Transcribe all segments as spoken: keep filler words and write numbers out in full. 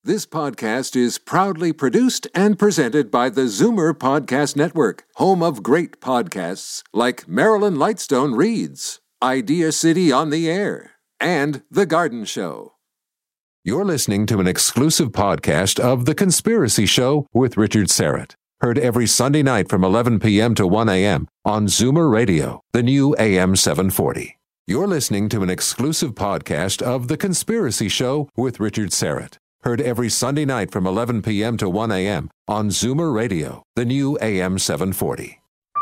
This podcast is proudly produced and presented by the Zoomer Podcast Network, home of great podcasts like Marilyn Lightstone Reads, Idea City on the Air, and The Garden Show. You're listening to an exclusive podcast of The Conspiracy Show with Richard Syrett. Heard every Sunday night from eleven p.m. to one a.m. on Zoomer Radio, the new A M seven forty. You're listening to an exclusive podcast of The Conspiracy Show with Richard Syrett. Heard every Sunday night from eleven p.m. to one a.m. on Zoomer Radio, the new A M seven forty.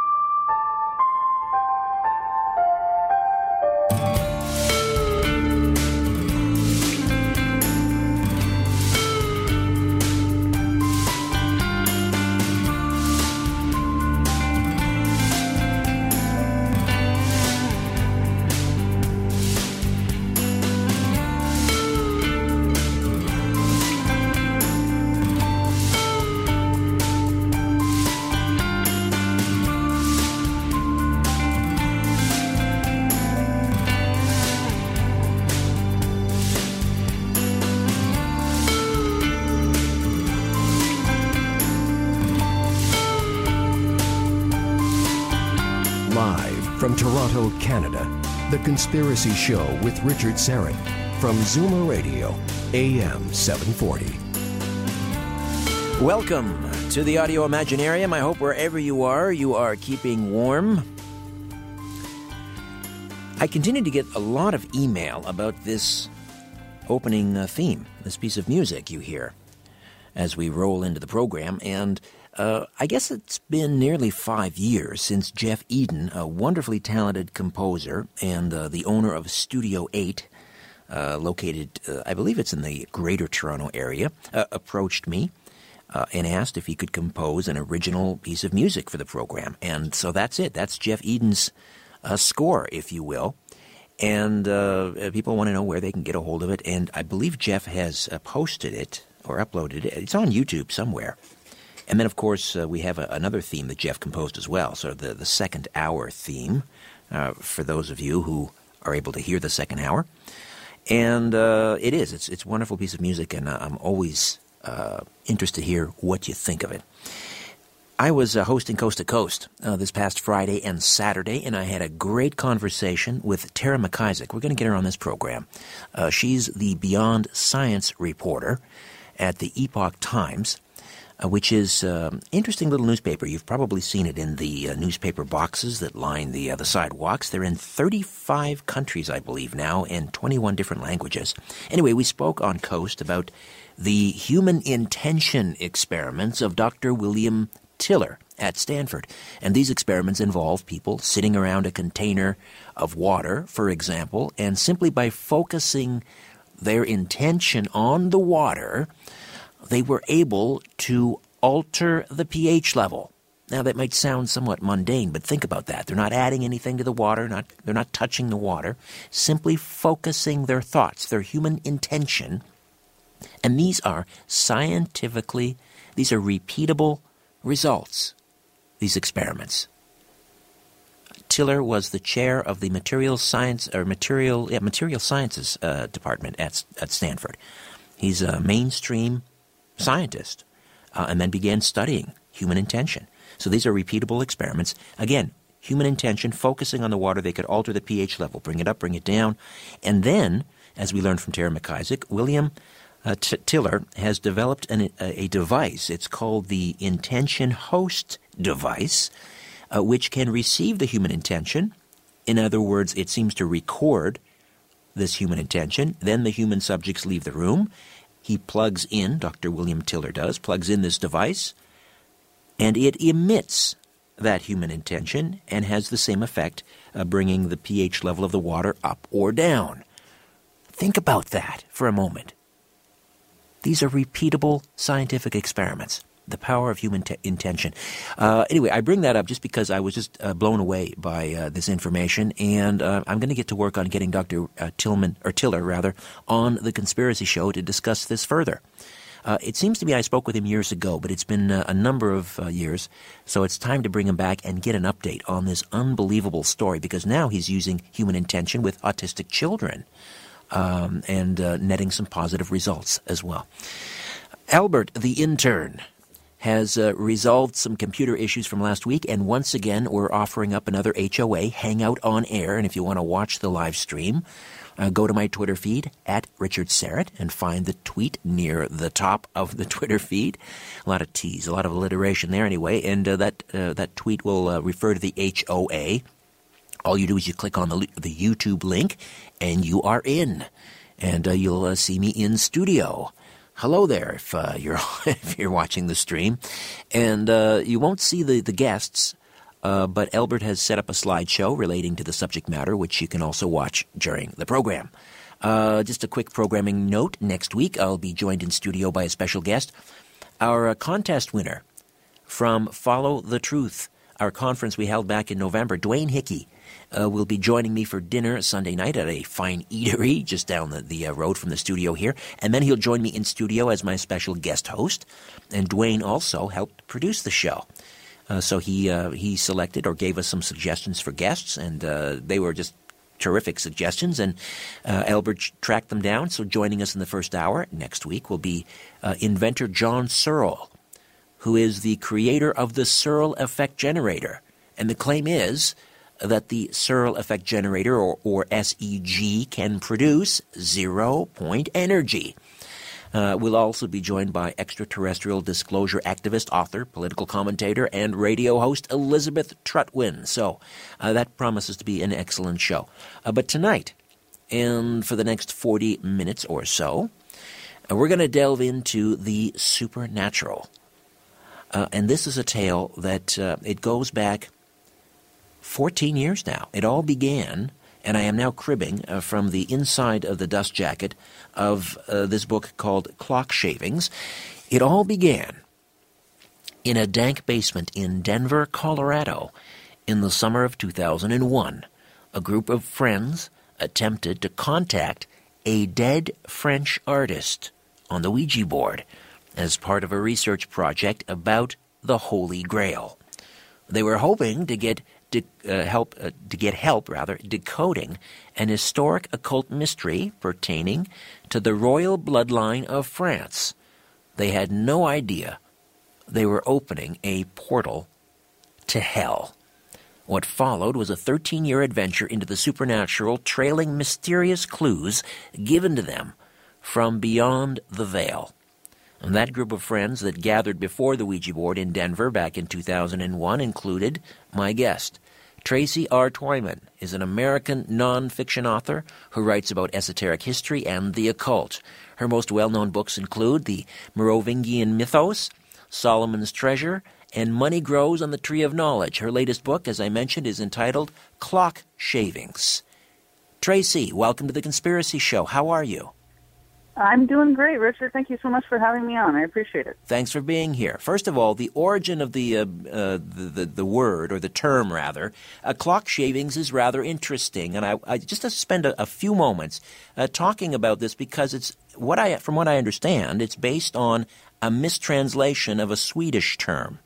From Toronto, Canada, The Conspiracy Show with Richard Syrett from Zoomer Radio, A M seven forty. Welcome to the Audio Imaginarium. I hope wherever you are, you are keeping warm. I continue to get a lot of email about this opening uh, theme, this piece of music you hear as we roll into the program, and Uh, I guess it's been nearly five years since Jeff Eden, a wonderfully talented composer and uh, the owner of Studio eight, uh, located, uh, I believe it's in the Greater Toronto area, uh, approached me uh, and asked if he could compose an original piece of music for the program. And so that's it. That's Jeff Eden's uh, score, if you will. And uh, people want to know where they can get a hold of it. And I believe Jeff has uh, posted it or uploaded it. It's on YouTube somewhere. And then, of course, uh, we have a, another theme that Jeff composed as well, so the, the second hour theme, uh, for those of you who are able to hear the second hour. And uh, it is. It's it's a wonderful piece of music, and uh, I'm always uh, interested to hear what you think of it. I was uh, hosting Coast to Coast uh, this past Friday and Saturday, and I had a great conversation with Tara McIsaac. We're going to get her on this program. Uh, she's the Beyond Science reporter at the Epoch Times, Uh, which is an uh, interesting little newspaper. You've probably seen it in the uh, newspaper boxes that line the uh, the sidewalks. They're in thirty-five countries, I believe, now, in twenty-one different languages. Anyway, we spoke on Coast about the human intention experiments of Doctor William Tiller at Stanford. And these experiments involve people sitting around a container of water, for example, and simply by focusing their intention on the water, they were able to alter the pH level. Now, that might sound somewhat mundane, but think about that. They're not adding anything to the water. Not, they're not touching the water. Simply focusing their thoughts, their human intention. And these are scientifically, these are repeatable results, these experiments. Tiller was the chair of the material science or material yeah, material sciences uh, department at at Stanford. He's a mainstream scientist, uh, and then began studying human intention. So these are repeatable experiments. Again, human intention, focusing on the water, they could alter the pH level, bring it up, bring it down. And then, as we learned from Tara McIsaac, William uh, T- Tiller has developed an, a, a device. It's called the Intention Host device, uh, which can receive the human intention. In other words, it seems to record this human intention. Then the human subjects leave the room. He plugs in, Doctor William Tiller does, plugs in this device, and it emits that human intention and has the same effect, uh, bringing the pH level of the water up or down. Think about that for a moment. These are repeatable scientific experiments. The power of human te- intention. Uh, anyway, I bring that up just because I was just uh, blown away by uh, this information, and uh, I'm going to get to work on getting Doctor Uh, Tillman or Tiller rather on the Conspiracy Show to discuss this further. Uh, it seems to me I spoke with him years ago, but it's been uh, a number of uh, years, so it's time to bring him back and get an update on this unbelievable story, because now he's using human intention with autistic children um, and uh, netting some positive results as well. Albert, the intern, has uh, resolved some computer issues from last week, and once again we're offering up another H O A, Hangout on Air, and if you want to watch the live stream, uh, go to my Twitter feed, at Richard Syrett, and find the tweet near the top of the Twitter feed. A lot of T's, a lot of alliteration there anyway, and uh, that uh, that tweet will uh, refer to the H O A. All you do is you click on the, the YouTube link, and you are in, and uh, you'll uh, see me in studio. Hello there, if uh, you're if you're watching the stream, and uh, you won't see the the guests, uh, but Albert has set up a slideshow relating to the subject matter, which you can also watch during the program. Uh, just a quick programming note: next week I'll be joined in studio by a special guest, our uh, contest winner from Follow the Truth, our conference we held back in November, Dwayne Hickey. Uh, will be joining me for dinner Sunday night at a fine eatery just down the, the uh, road from the studio here. And then he'll join me in studio as my special guest host. And Dwayne also helped produce the show. Uh, so he uh, he selected or gave us some suggestions for guests, and uh, they were just terrific suggestions. And uh, Albert tracked them down. So joining us in the first hour next week will be uh, inventor John Searle, who is the creator of the Searle Effect Generator. And the claim is that the Searle Effect Generator, or, or S E G, can produce zero-point energy. Uh, we'll also be joined by extraterrestrial disclosure activist, author, political commentator, and radio host Elizabeth Trutwin. So uh, that promises to be an excellent show. Uh, but tonight, and for the next forty minutes or so, uh, we're going to delve into the supernatural. Uh, and this is a tale that uh, it goes back fourteen years now. It all began, and I am now cribbing uh, from the inside of the dust jacket of uh, this book called Clock Shavings. It all began in a dank basement in Denver, Colorado, in the summer of two thousand one. A group of friends attempted to contact a dead French artist on the Ouija board as part of a research project about the Holy Grail. They were hoping to get De- uh, help uh, to get help rather decoding an historic occult mystery pertaining to the royal bloodline of France. They had no idea they were opening a portal to hell. What followed was a thirteen-year adventure into the supernatural, trailing mysterious clues given to them from beyond the veil. And that group of friends that gathered before the Ouija board in Denver back in two thousand one included my guest. Tracy R. Twyman is an American non-fiction author who writes about esoteric history and the occult. Her most well-known books include The Merovingian Mythos, Solomon's Treasure, and Money Grows on the Tree of Knowledge. Her latest book, as I mentioned, is entitled Clock Shavings. Tracy, welcome to The Conspiracy Show. How are you? I'm doing great, Richard. Thank you so much for having me on. I appreciate it. Thanks for being here. First of all, the origin of the uh, uh, the, the the word, or the term rather, uh, clock shavings is rather interesting, and I, I just have to spend a, a few moments uh, talking about this because it's what I, from what I understand, it's based on a mistranslation of a Swedish term.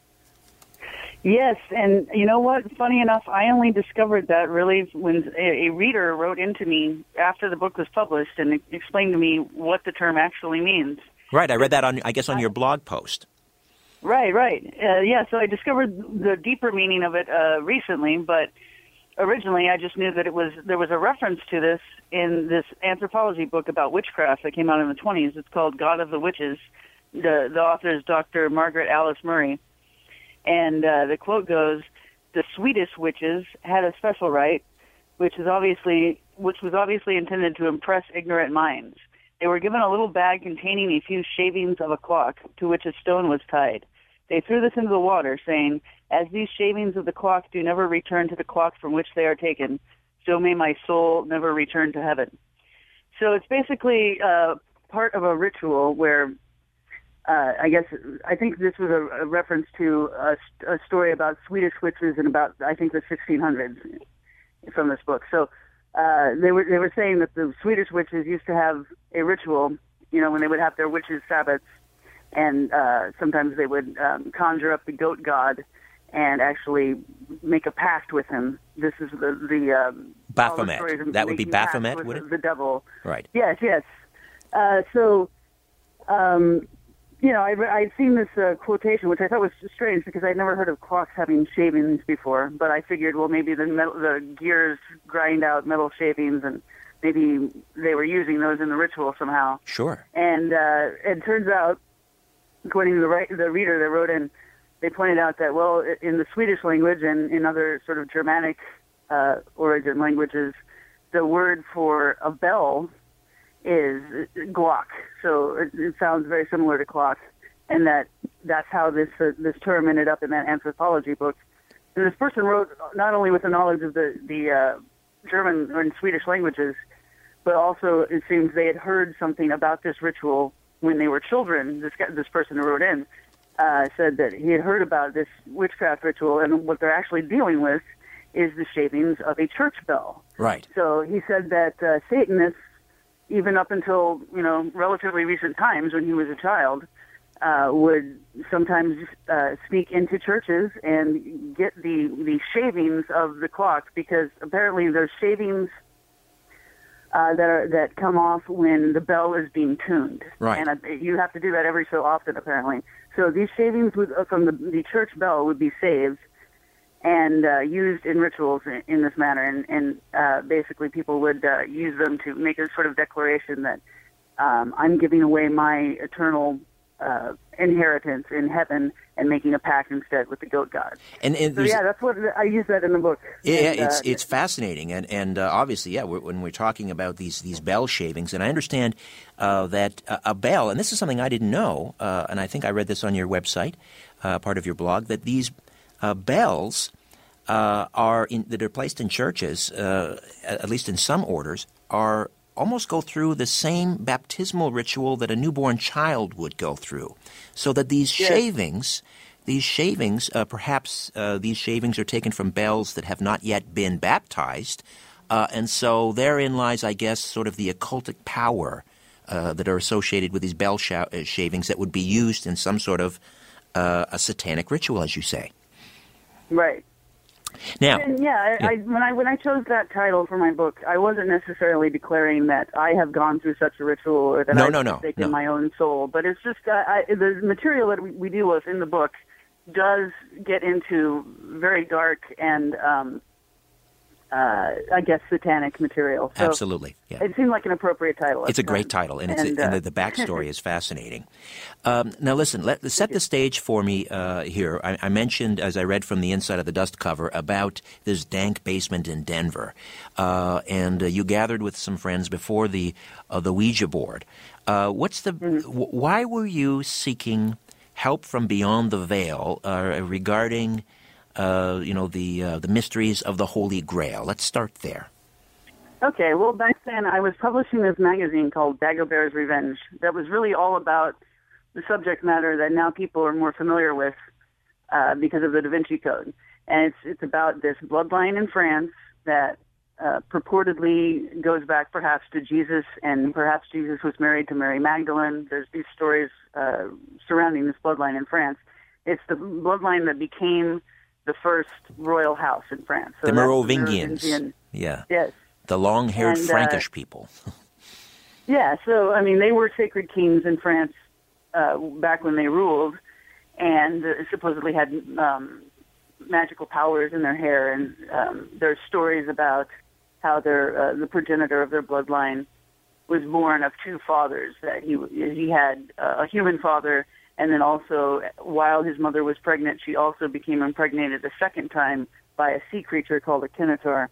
Yes, and you know what? Funny enough, I only discovered that really when a, a reader wrote into me after the book was published and explained to me what the term actually means. Right, I read that on, I guess, on your blog post. Right, right. Uh, yeah, so I discovered the deeper meaning of it uh, recently, but originally I just knew that it was there was a reference to this in this anthropology book about witchcraft that came out in the twenties. It's called God of the Witches. The, the author is Doctor Margaret Alice Murray. And uh, the quote goes, "The Swedish witches had a special rite, which is obviously which was obviously intended to impress ignorant minds. They were given a little bag containing a few shavings of a clock to which a stone was tied. They threw this into the water, saying, 'As these shavings of the clock do never return to the clock from which they are taken, so may my soul never return to heaven.'" So it's basically uh, part of a ritual where Uh, I guess, I think this was a, a reference to a, a story about Swedish witches in about, I think, the sixteen hundreds from this book. So uh, they were they were saying that the Swedish witches used to have a ritual, you know, when they would have their witches' sabbats, and uh, sometimes they would um, conjure up the goat god and actually make a pact with him. This is the... the um, Baphomet. The that would be Baphomet, would it? The devil. Right. Yes, yes. Uh, so... Um, you know, I, I'd seen this uh, quotation, which I thought was strange because I'd never heard of clocks having shavings before. But I figured, well, maybe the metal, the gears grind out metal shavings, and maybe they were using those in the ritual somehow. Sure. And uh, it turns out, according to the, right, the reader that wrote in, they pointed out that, well, in the Swedish language and in other sort of Germanic uh, origin languages, the word for a bell is glock. So it, it sounds very similar to clock, and that that's how this uh, this term ended up in that anthropology book. And this person wrote not only with the knowledge of the, the uh, German or Swedish languages, but also it seems they had heard something about this ritual when they were children. This guy, this person who wrote in uh, said that he had heard about this witchcraft ritual, and what they're actually dealing with is the shavings of a church bell. Right. So he said that uh, Satanists, even up until, you know, relatively recent times when he was a child, uh, would sometimes uh, sneak into churches and get the, the shavings of the clock, because apparently there's shavings uh, that are, that come off when the bell is being tuned. Right. And uh, you have to do that every so often, apparently. So these shavings would, uh, from the, the church bell would be saved and uh, used in rituals in, in this manner, and, and uh, basically people would uh, use them to make a sort of declaration that um, I'm giving away my eternal uh, inheritance in heaven and making a pact instead with the goat god. And, and so yeah, that's what I use that in the book. Yeah, and, it's uh, it's fascinating, and and uh, obviously, yeah, we're, when we're talking about these these bell shavings, and I understand uh, that a, a bell, and this is something I didn't know, uh, and I think I read this on your website, uh, part of your blog, that these Uh, bells uh, are in, that are placed in churches, uh, at least in some orders, are almost go through the same baptismal ritual that a newborn child would go through, so that these yes. shavings, these shavings, uh, perhaps uh, these shavings are taken from bells that have not yet been baptized, uh, and so therein lies, I guess, sort of the occultic power uh, that are associated with these bell sh- shavings that would be used in some sort of uh, a satanic ritual, as you say. Right. Now, and yeah, I, yeah. I, when I when I chose that title for my book, I wasn't necessarily declaring that I have gone through such a ritual or that no, I've no, no, forsaken no. my own soul. But it's just uh, I, the material that we, we deal with in the book does get into very dark and, um, uh, I guess, satanic material. So absolutely, yeah. It seemed like an appropriate title. It's a great title, and, it's and, a, uh, and the, the backstory is fascinating. Um, now, listen, let, set the stage for me uh, here. I, I mentioned, as I read from the inside of the dust cover, about this dank basement in Denver, uh, and uh, you gathered with some friends before the uh, the Ouija board. Uh, what's the? Mm-hmm. W- why were you seeking help from beyond the veil uh, regarding, uh, you know, the uh, the mysteries of the Holy Grail? Let's start there. Okay, well, back then I was publishing this magazine called Dagobert's Revenge that was really all about the subject matter that now people are more familiar with uh, because of the Da Vinci Code. And it's it's about this bloodline in France that uh, purportedly goes back perhaps to Jesus, and perhaps Jesus was married to Mary Magdalene. There's these stories uh, surrounding this bloodline in France. It's the bloodline that became the first royal house in France. So the Merovingians. Merovingians. Yeah. Yes. The long-haired And, uh, Frankish people. Yeah, so, I mean, they were sacred kings in France uh, back when they ruled, and uh, supposedly had um, magical powers in their hair, and um, there's stories about how their uh, the progenitor of their bloodline was born of two fathers, that he he had uh, a human father, and then also, while his mother was pregnant, she also became impregnated a second time by a sea creature called a Kinotaur.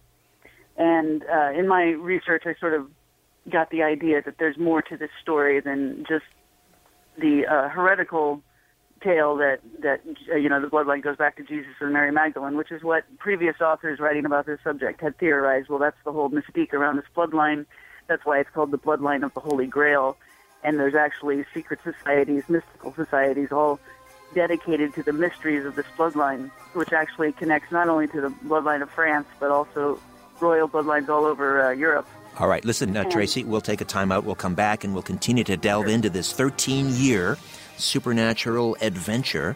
And uh, in my research, I sort of got the idea that there's more to this story than just the uh, heretical tale that, that uh, you know, the bloodline goes back to Jesus and Mary Magdalene, which is what previous authors writing about this subject had theorized. Well, that's the whole mystique around this bloodline. That's why it's called the bloodline of the Holy Grail. And there's actually secret societies, mystical societies, all dedicated to the mysteries of this bloodline, which actually connects not only to the bloodline of France, but also royal bloodlines all over uh, Europe. All right, listen, uh, Tracy, we'll take a time out. We'll come back and we'll continue to delve into this thirteen-year supernatural adventure.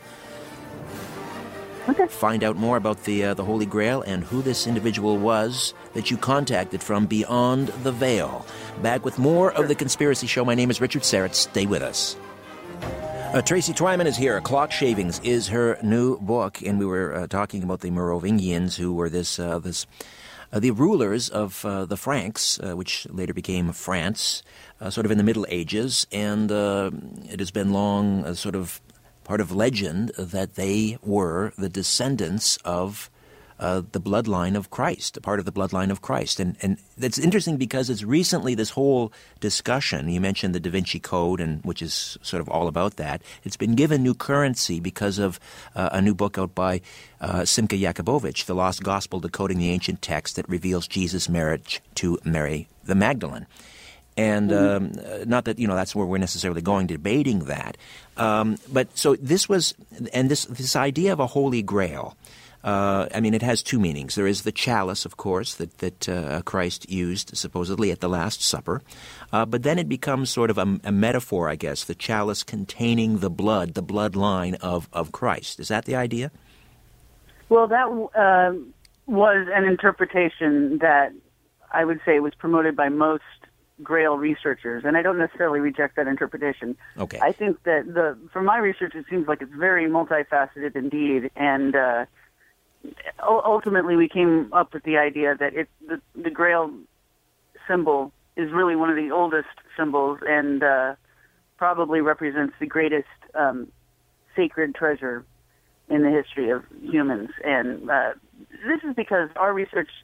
Okay. Find out more about the uh, the Holy Grail and who this individual was that you contacted from beyond the veil. Back with more of The Conspiracy Show. My name is Richard Syrett. Stay with us. Uh, Tracy Twyman is here. Clock Shavings is her new book, and we were uh, talking about the Merovingians, who were this uh, this uh, the rulers of uh, the Franks, uh, which later became France, uh, sort of in the Middle Ages, and uh, it has been long uh, sort of part of legend that they were the descendants of Uh, the bloodline of Christ, a part of the bloodline of Christ. And and that's interesting because it's recently this whole discussion, you mentioned the Da Vinci Code, and which is sort of all about that, it's been given new currency because of uh, a new book out by uh, Simcha Jakubowicz, The Lost Gospel, Decoding the Ancient Text that reveals Jesus' marriage to Mary the Magdalene. And um, not that, you know, that's where we're necessarily going, debating that. Um, but so this was, and this this idea of a Holy Grail, Uh, I mean, it has two meanings. There is the chalice, of course, that, that uh, Christ used supposedly at the Last Supper. Uh, but then it becomes sort of a, a metaphor, I guess, the chalice containing the blood, the bloodline of, of Christ. Is that the idea? Well, that uh, was an interpretation that I would say was promoted by most Grail researchers, and I don't necessarily reject that interpretation. Okay. I think that, the from my research, it seems like it's very multifaceted indeed, and uh ultimately, we came up with the idea that it, the, the Grail symbol is really one of the oldest symbols and uh, probably represents the greatest um, sacred treasure in the history of humans. And uh, this is because our research,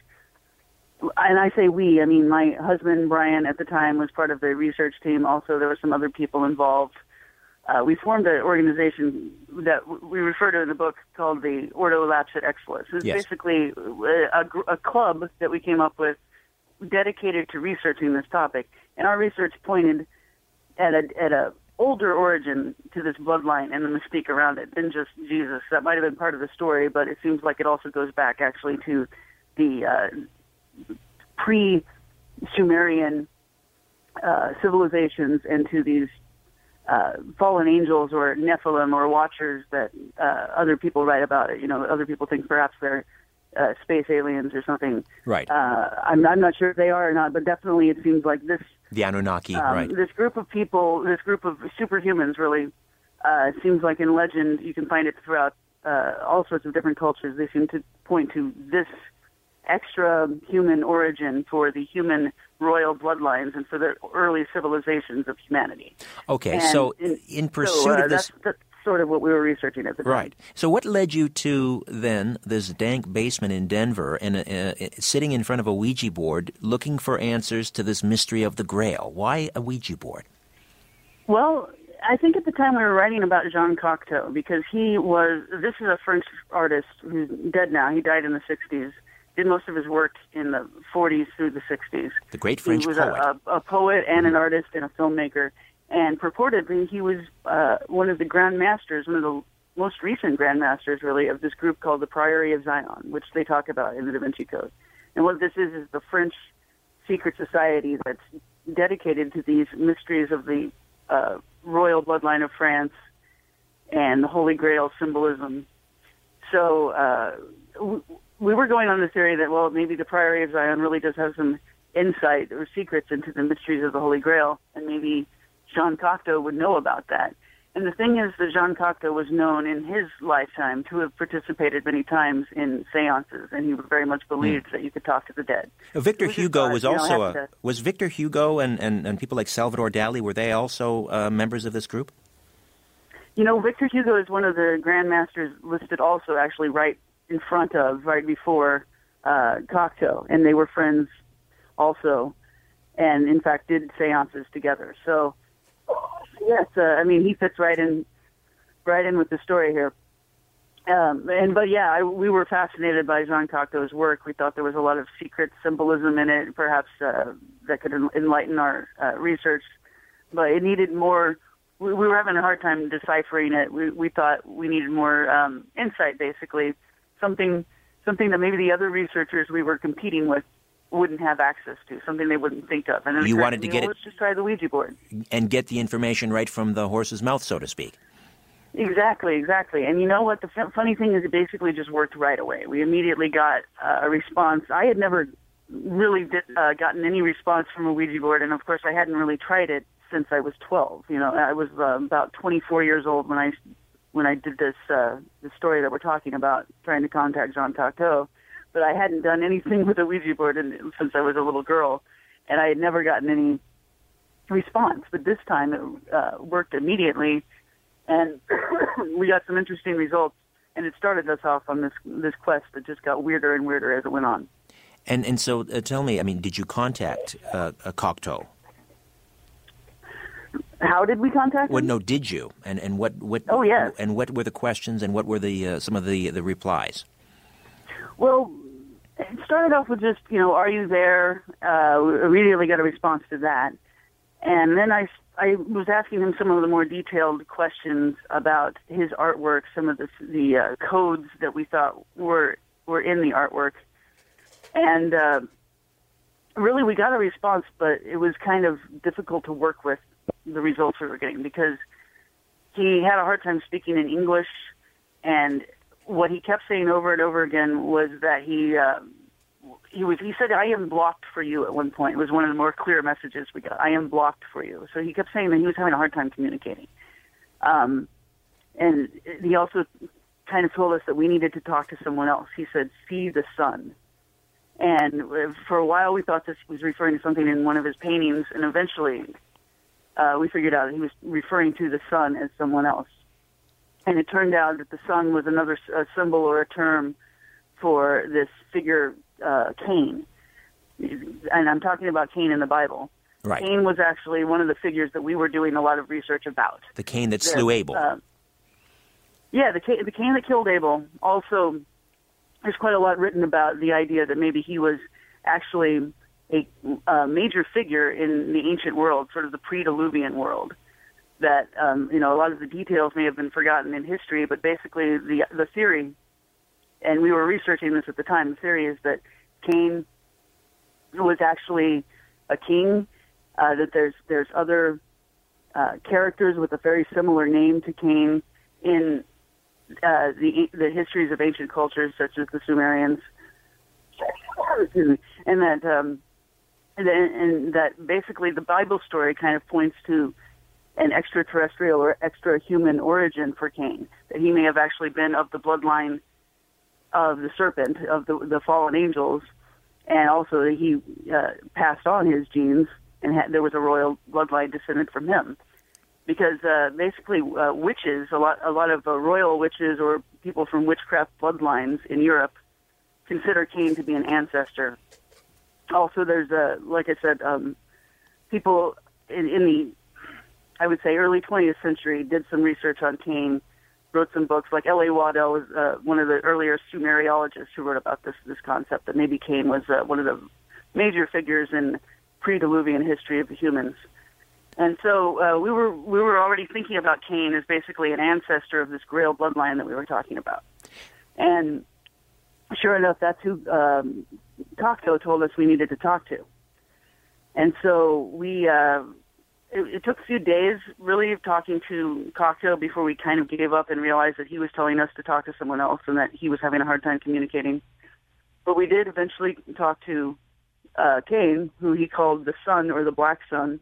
and I say we, I mean my husband, Brian, at the time was part of the research team. Also, there were some other people involved. Uh, we formed an organization that we refer to in the book called the Ordo Lapsit Exilis. It's yes. basically a, a club that we came up with dedicated to researching this topic. And our research pointed at a, at a older origin to this bloodline and the mystique around it than just Jesus. That might have been part of the story, but it seems like it also goes back actually to the uh, pre-Sumerian uh, civilizations and to these Uh, fallen angels or Nephilim or watchers that uh, other people write about it. You know, other people think perhaps they're uh, space aliens or something. Right. Uh, I'm, I'm not sure if they are or not, but definitely it seems like this. The Anunnaki, um, right. This group of people, this group of superhumans really uh, seems like in legend, you can find it throughout uh, all sorts of different cultures. They seem to point to this extra human origin for the human royal bloodlines and for the early civilizations of humanity. Okay, and so in, in pursuit so, uh, of this... That's, that's sort of what we were researching at the time. Right. So what led you to, then, this dank basement in Denver and uh, uh, sitting in front of a Ouija board looking for answers to this mystery of the Grail? Why a Ouija board? Well, I think at the time we were writing about Jean Cocteau because he was... This is a French artist who's dead now. He died in the sixties. Did most of his work in the forties through the sixties. The great French poet. He was poet. A, a, a poet and an artist and a filmmaker. And purportedly, he was uh, one of the Grand Masters, one of the most recent Grand Masters, really, of this group called the Priory of Zion, which they talk about in the Da Vinci Code. And what this is is the French secret society that's dedicated to these mysteries of the uh, royal bloodline of France and the Holy Grail symbolism. So... Uh, w- We were going on the theory that, well, maybe the Priory of Zion really does have some insight or secrets into the mysteries of the Holy Grail, and maybe Jean Cocteau would know about that. And the thing is that Jean Cocteau was known in his lifetime to have participated many times in seances, and he very much believed mm. that you could talk to the dead. Victor was Hugo thought, was you know, also a... to, Was Victor Hugo and, and, and people like Salvador Dali, were they also uh, members of this group? You know, Victor Hugo is one of the Grand Masters listed also actually right in front of, right before uh, Cocteau, and they were friends also, and in fact did seances together. So, yes, uh, I mean, he fits right in, right in with the story here. Um, and but yeah, I, we were fascinated by Jean Cocteau's work. We thought there was a lot of secret symbolism in it, perhaps uh, that could enlighten our uh, research. But it needed more. We, we were having a hard time deciphering it. We, we thought we needed more um, insight, basically. Something, something that maybe the other researchers we were competing with wouldn't have access to, something they wouldn't think of. And then you wanted to get well, it, let's just try the Ouija board and get the information right from the horse's mouth, so to speak. Exactly, exactly. And you know what? The f- funny thing is, it basically just worked right away. We immediately got uh, a response. I had never really did, uh, gotten any response from a Ouija board, and of course, I hadn't really tried it since I was twelve. You know, I was uh, about twenty-four years old when I when I did this uh, the story that we're talking about, trying to contact Jean Cocteau. But I hadn't done anything with a Ouija board in, since I was a little girl, and I had never gotten any response. But this time it uh, worked immediately, and we got some interesting results. And it started us off on this this quest that just got weirder and weirder as it went on. And and so uh, tell me, I mean, did you contact uh, a Cocteau? How did we contact him? Well, no, did you? And and what what? Oh, yes. And what were the questions? And what were the uh, some of the the replies? Well, it started off with just, you know, are you there? Uh, we immediately got a response to that. And then I, I was asking him some of the more detailed questions about his artwork, some of the, the uh, codes that we thought were were in the artwork. And uh, really we got a response, but it was kind of difficult to work with the results we were getting because he had a hard time speaking in English, and what he kept saying over and over again was that he uh, he was he said, "I am blocked for you" at one point. It was one of the more clear messages we got. "I am blocked for you." So he kept saying that he was having a hard time communicating. Um, and he also kind of told us that we needed to talk to someone else. He said, "See the sun." And for a while we thought this was referring to something in one of his paintings, and eventually uh, we figured out he was referring to the sun as someone else. And it turned out that the sun was another a symbol or a term for this figure, uh, Cain. And I'm talking about Cain in the Bible. Right. Cain was actually one of the figures that we were doing a lot of research about. The Cain that slew Abel. Uh, yeah, the Cain, the Cain that killed Abel. Also, there's quite a lot written about the idea that maybe he was actually a, a major figure in the ancient world, sort of the pre-Diluvian world. That, um, you know, a lot of the details may have been forgotten in history, but basically the the theory, and we were researching this at the time, the theory is that Cain was actually a king, uh, that there's there's other uh, characters with a very similar name to Cain in uh, the the histories of ancient cultures, such as the Sumerians, and that um, and, and that basically the Bible story kind of points to an extraterrestrial or extra-human origin for Cain, that he may have actually been of the bloodline of the serpent, of the, the fallen angels, and also that he uh, passed on his genes, and had, there was a royal bloodline descended from him. Because uh, basically uh, witches, a lot, a lot of uh, royal witches or people from witchcraft bloodlines in Europe consider Cain to be an ancestor. Also, there's, uh, like I said, um, people in, in the I would say early twentieth century, did some research on Cain, wrote some books, like L A Waddell was uh, one of the earlier Sumeriologists who wrote about this this concept, that maybe Cain was uh, one of the major figures in pre-Diluvian history of the humans. And so uh, we were we were already thinking about Cain as basically an ancestor of this Grail bloodline that we were talking about. And sure enough, that's who um, Cocteau told us we needed to talk to. And so we... Uh, It, it took a few days, really, of talking to Cocteau before we kind of gave up and realized that he was telling us to talk to someone else and that he was having a hard time communicating. But we did eventually talk to uh, Cain, who he called the sun or the black sun.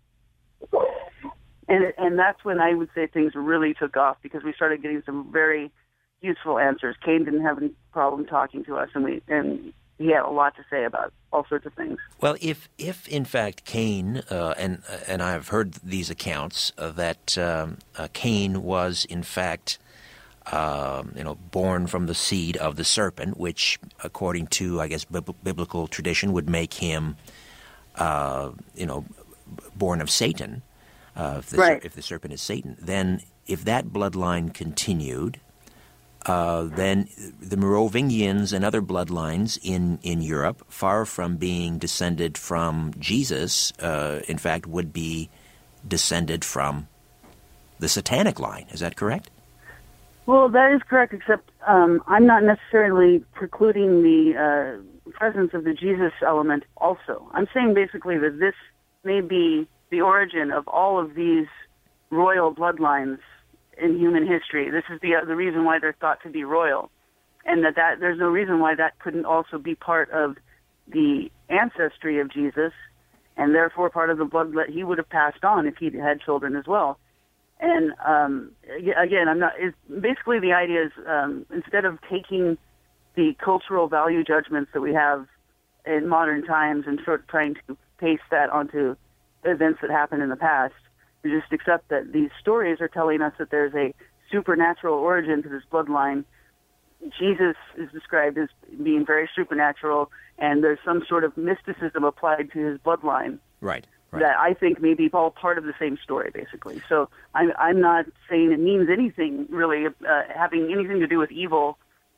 And, and that's when I would say things really took off, because we started getting some very useful answers. Cain didn't have any problem talking to us, and we and he had a lot to say about all sorts of things. Well, if, if in fact Cain, uh, and and I've heard these accounts, uh, that um, uh, Cain was in fact, uh, you know, born from the seed of the serpent, which, according to, I guess, bib- biblical tradition, would make him, uh, you know, born of Satan, uh, if, the, right. if the serpent is Satan. Then, if that bloodline continued, Uh, then the Merovingians and other bloodlines in, in Europe, far from being descended from Jesus, uh, in fact, would be descended from the satanic line. Is that correct? Well, that is correct, except um, I'm not necessarily precluding the uh, presence of the Jesus element also. I'm saying basically that this may be the origin of all of these royal bloodlines in human history. This is the uh, the reason why they're thought to be royal, and that, that there's no reason why that couldn't also be part of the ancestry of Jesus, and therefore part of the blood that he would have passed on if he had children as well. And um, again, I'm not. It's, basically, the idea is um, instead of taking the cultural value judgments that we have in modern times and sort of trying to paste that onto events that happened in the past, we just accept that these stories are telling us that there's a supernatural origin to this bloodline. Jesus is described as being very supernatural, and there's some sort of mysticism applied to his bloodline. Right. Right. That I think may be all part of the same story, basically. So I'm, I'm not saying it means anything, really, uh, having anything to do with evil.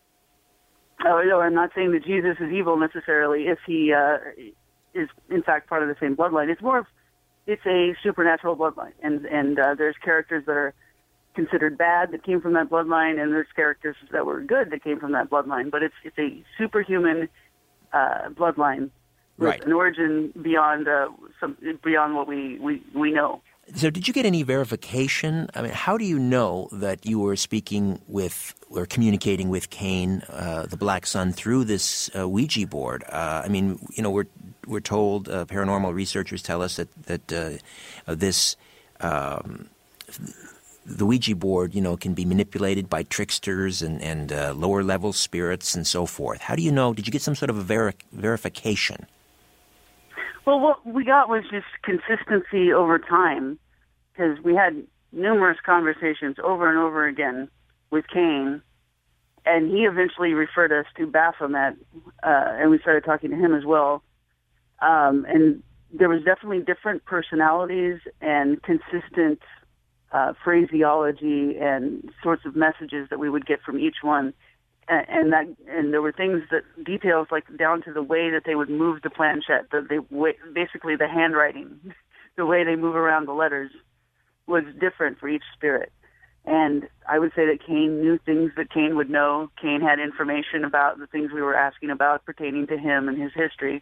Or, or I'm not saying that Jesus is evil necessarily if he uh, is, in fact, part of the same bloodline. It's more of, it's a supernatural bloodline. And, and uh, there's characters that are considered bad that came from that bloodline, and there's characters that were good that came from that bloodline. But it's, it's a superhuman uh, bloodline. With right. an origin beyond uh, some beyond what we, we, we know. So did you get any verification? I mean, how do you know that you were speaking with or communicating with Cain, uh, the Black Sun, through this uh, Ouija board? Uh, I mean, you know, we're we're told, uh, paranormal researchers tell us that, that uh, this, um, the Ouija board, you know, can be manipulated by tricksters and, and uh, lower-level spirits and so forth. How do you know? Did you get some sort of a veri- verification? Well, what we got was just consistency over time, because we had numerous conversations over and over again with Cain, and he eventually referred us to Baphomet, uh, and we started talking to him as well. Um, and there was definitely different personalities and consistent uh, phraseology and sorts of messages that we would get from each one. And that, and there were things that details like down to the way that they would move the planchette, the they basically the handwriting, the way they move around the letters was different for each spirit. And I would say that Cain knew things that Cain would know. Cain had information about the things we were asking about pertaining to him and his history.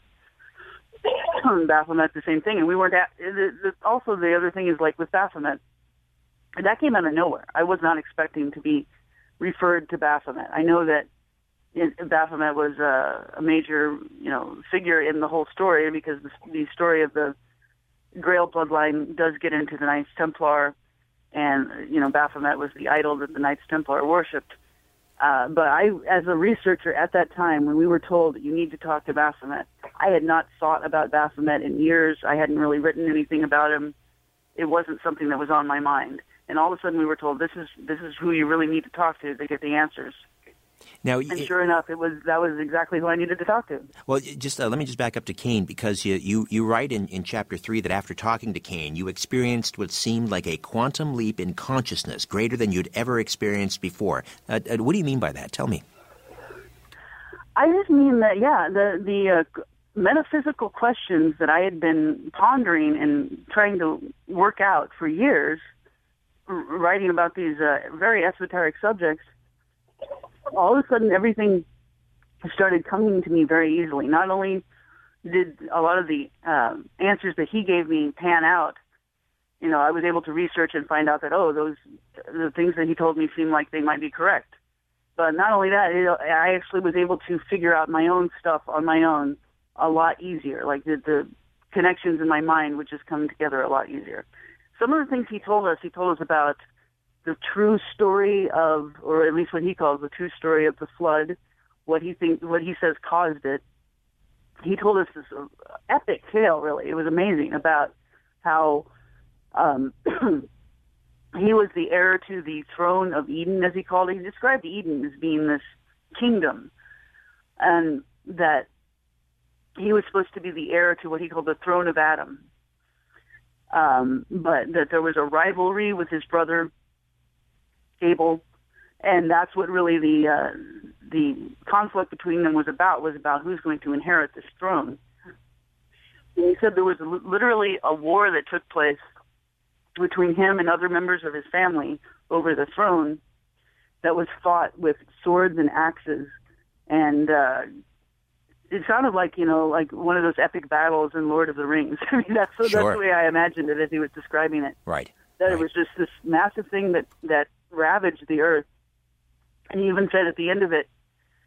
Baphomet, the same thing. And we weren't at, the, the, also the other thing is like with Baphomet, that came out of nowhere. I was not expecting to be referred to Baphomet. I know that Baphomet was a, a major, you know, figure in the whole story because the, the story of the Grail bloodline does get into the Knights Templar, and you know Baphomet was the idol that the Knights Templar worshipped. Uh, but I, as a researcher at that time, when we were told you need to talk to Baphomet, I had not thought about Baphomet in years. I hadn't really written anything about him. It wasn't something that was on my mind. And all of a sudden we were told, this is this is who you really need to talk to to get the answers. Now, and it, sure enough, it was that was exactly who I needed to talk to. Well, just uh, let me just back up to Cain, because you, you, you write in, in Chapter three that after talking to Cain, you experienced what seemed like a quantum leap in consciousness, greater than you'd ever experienced before. Uh, uh, what do you mean by that? Tell me. I just mean that, yeah, the, the uh, metaphysical questions that I had been pondering and trying to work out for years, writing about these uh, very esoteric subjects, all of a sudden everything started coming to me very easily. Not only did a lot of the uh, answers that he gave me pan out, you know, I was able to research and find out that, oh, those the things that he told me seemed like they might be correct. But not only that, it, I actually was able to figure out my own stuff on my own a lot easier. Like the, the connections in my mind would just come together a lot easier. Some of the things he told us, he told us about the true story of, or at least what he calls the true story of the flood, what he thinks, what he says caused it. He told us this epic tale, really. It was amazing about how um, he was the heir to the throne of Eden, as he called it. He described Eden as being this kingdom, and that he was supposed to be the heir to what he called the throne of Adam. Um, but that there was a rivalry with his brother Abel, and that's what really the uh, the conflict between them was about, was about who's going to inherit this throne. And he said there was literally a war that took place between him and other members of his family over the throne that was fought with swords and axes, and uh, it sounded like, you know, like one of those epic battles in Lord of the Rings. I mean, that's, so sure. that's the way I imagined it as he was describing it. Right. That right. It was just this massive thing that, that ravaged the earth. And he even said at the end of it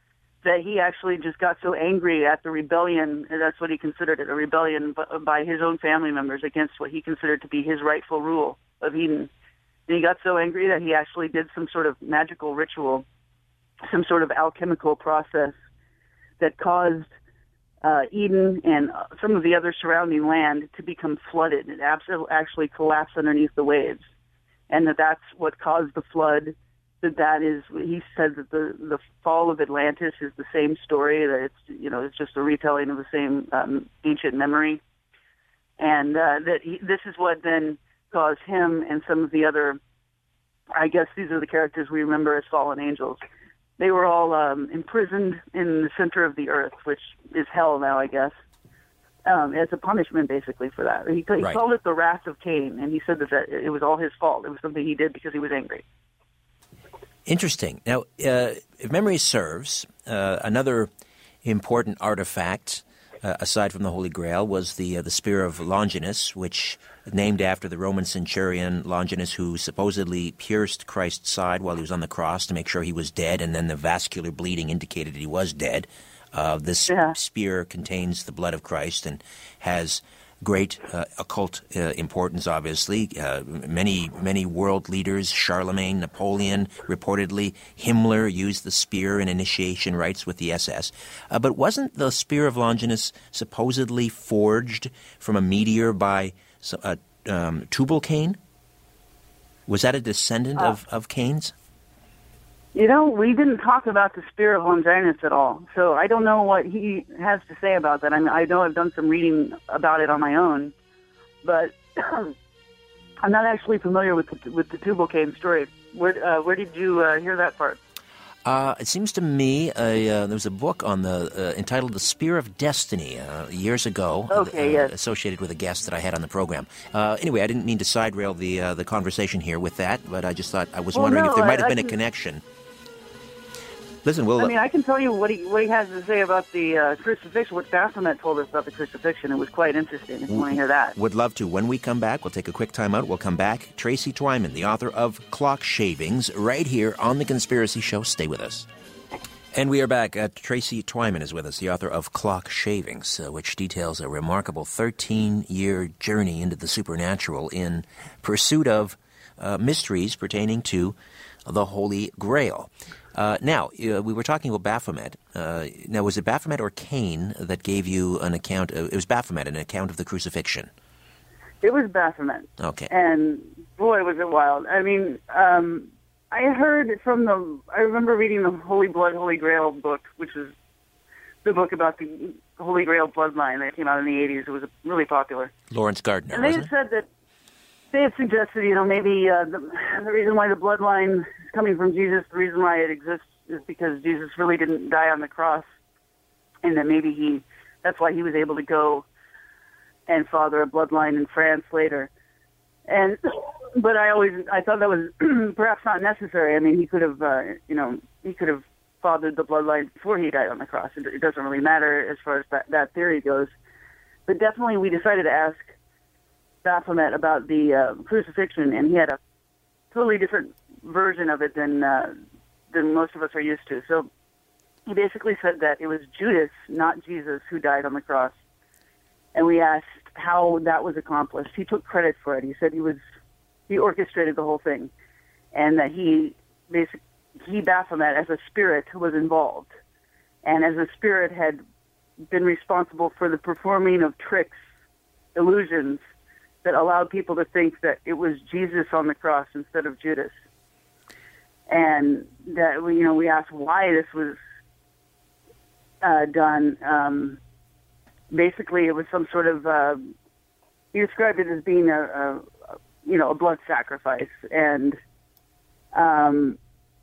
that he actually just got so angry at the rebellion, and that's what he considered it, a rebellion by his own family members against what he considered to be his rightful rule of Eden. And he got so angry that he actually did some sort of magical ritual, some sort of alchemical process that caused uh, Eden and some of the other surrounding land to become flooded. It actually collapsed underneath the waves. And that that's what caused the flood. That that is, he said that the, the fall of Atlantis is the same story, that it's, you know, it's just a retelling of the same um, ancient memory. And uh, that he, this is what then caused him and some of the other, I guess these are the characters we remember as fallen angels. They were all um, imprisoned in the center of the earth, which is hell now, I guess, um, as a punishment, basically, for that. He, he right. called it the wrath of Cain, and he said that, that it was all his fault. It was something he did because he was angry. Interesting. Now, uh, if memory serves, uh, another important artifact, uh, aside from the Holy Grail, was the uh, the Spear of Longinus, which named after the Roman centurion Longinus, who supposedly pierced Christ's side while he was on the cross to make sure he was dead, and then the vascular bleeding indicated that he was dead. Uh, this yeah. spear contains the blood of Christ and has great uh, occult uh, importance, obviously. Uh, many, many world leaders, Charlemagne, Napoleon, reportedly, Himmler used the spear in initiation rites with the S S. Uh, but wasn't the Spear of Longinus supposedly forged from a meteor by uh, um, Tubal-Cain? Was that a descendant uh, of, of Cain's? You know, we didn't talk about the Spear of Longinus at all, so I don't know what he has to say about that. I mean, I know I've done some reading about it on my own, but I'm not actually familiar with the, with the Tubal-Cain story. Where uh, where did you uh, hear that part? Uh, it seems to me a, uh, there was a book on the uh, entitled "The Spear of Destiny" uh, years ago, okay, uh, yes. associated with a guest that I had on the program. Uh, anyway, I didn't mean to side rail the uh, the conversation here with that, but I just thought I was well, wondering no, if there might have I, been I a can... connection. Listen, we'll... I mean, I can tell you what he what he has to say about the uh, crucifixion, what Baphomet told us about the crucifixion. It was quite interesting, if you want to hear that. Would love to. When we come back, we'll take a quick time out. We'll come back. Tracy Twyman, the author of Clock Shavings, right here on The Conspiracy Show. Stay with us. And we are back. Uh, Tracy Twyman is with us, the author of Clock Shavings, uh, which details a remarkable thirteen-year journey into the supernatural in pursuit of uh, mysteries pertaining to the Holy Grail. Uh, now, uh, we were talking about Baphomet. Uh, now, was it Baphomet or Cain that gave you an account? Of, it was Baphomet, an account of the crucifixion. It was Baphomet. Okay. And boy, was it wild. I mean, um, I heard from the, I remember reading the Holy Blood, Holy Grail book, which is the book about the Holy Grail bloodline that came out in the eighties. It was really popular. Lawrence Gardner, And they wasn't had said that, they had suggested, you know, maybe uh, the, the reason why the bloodline is coming from Jesus, the reason why it exists is because Jesus really didn't die on the cross, and that maybe he, that's why he was able to go and father a bloodline in France later. And, but I always, I thought that was perhaps not necessary. I mean, he could have, uh, you know, he could have fathered the bloodline before he died on the cross. It, it doesn't really matter as far as that, that theory goes. But definitely we decided to ask Baphomet about the uh, crucifixion, and he had a totally different version of it than uh, than most of us are used to. So he basically said that it was Judas, not Jesus, who died on the cross. And we asked how that was accomplished. He took credit for it. He said he was he orchestrated the whole thing, and that he basically he Baphomet as a spirit was involved, and as a spirit had been responsible for the performing of tricks, illusions, that allowed people to think that it was Jesus on the cross instead of Judas. And that, you know, we asked why this was uh, done. Um, basically, it was some sort of, uh, he described it as being a, a, you know, a blood sacrifice. And um,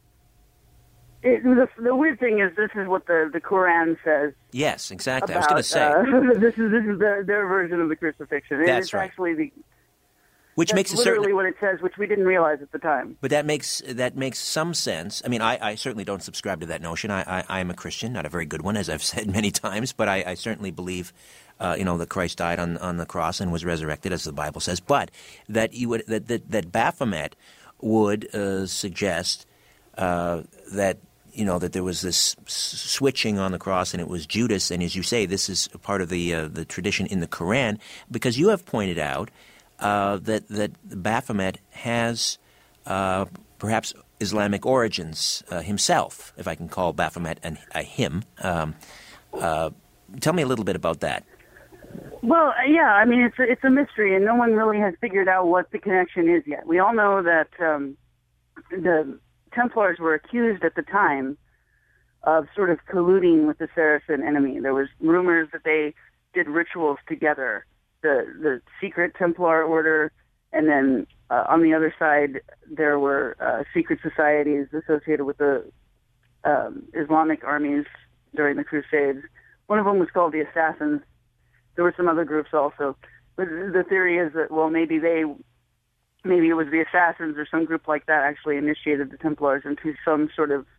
it, the, the weird thing is this is what the, the Quran says. Yes, exactly. About, I was going to say. Uh, this is this is their, their version of the crucifixion. And That's it's right. actually the Which That's makes it literally certain, what it says, which we didn't realize at the time. but that makes that makes some sense. I mean, I, I certainly don't subscribe to that notion. I, I, I am a Christian, not a very good one, as I've said many times, but I, I certainly believe, uh, you know, that Christ died on, on the cross and was resurrected, as the Bible says. But that you would that that, that Baphomet would uh, suggest uh, that you know, that there was this s- switching on the cross, and it was Judas. And as you say, this is part of the uh, the tradition in the Quran, because you have pointed out uh, that that Baphomet has uh, perhaps Islamic origins uh, himself, if I can call Baphomet an, a him. Um, uh, tell me a little bit about that. Well, yeah, I mean, it's a, it's a mystery, and no one really has figured out what the connection is yet. We all know that um, the Templars were accused at the time of sort of colluding with the Saracen enemy. There was rumors that they did rituals together, the the secret Templar order, and then uh, on the other side there were uh, secret societies associated with the um, Islamic armies during the Crusades. One of them was called the Assassins. There were some other groups also. But the theory is that, well, maybe they, maybe it was the Assassins or some group like that actually initiated the Templars into some sort of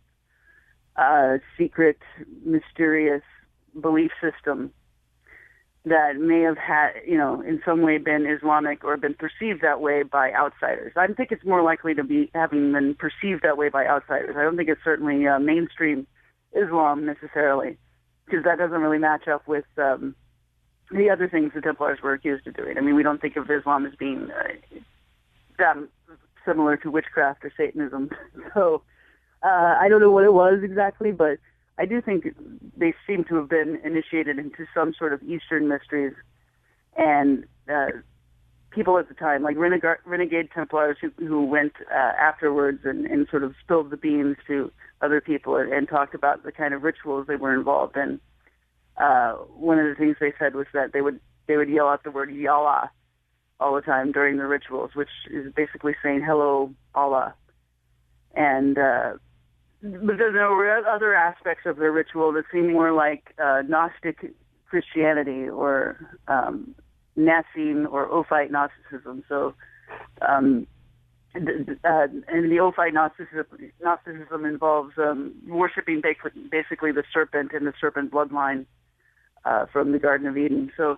uh, secret, mysterious belief system that may have had, you know, in some way been Islamic or been perceived that way by outsiders. I think it's more likely to be having been perceived that way by outsiders. I don't think it's certainly uh, mainstream Islam necessarily, because that doesn't really match up with um, the other things the Templars were accused of doing. I mean, we don't think of Islam as being uh, that similar to witchcraft or Satanism. So uh, I don't know what it was exactly, but I do think they seem to have been initiated into some sort of Eastern mysteries. And uh, people at the time, like renegade, renegade Templars who, who went uh, afterwards and, and sort of spilled the beans to other people and, and talked about the kind of rituals they were involved in. Uh, one of the things they said was that they would they would yell out the word Yallah all the time during the rituals, which is basically saying hello, Allah. And uh, but there were other aspects of their ritual that seemed more like uh, Gnostic Christianity or um, Nicene or Ophite Gnosticism. So, um, uh, and the Ophite Gnosticism, Gnosticism involves um, worshiping basically the serpent and the serpent bloodline uh, from the Garden of Eden. So,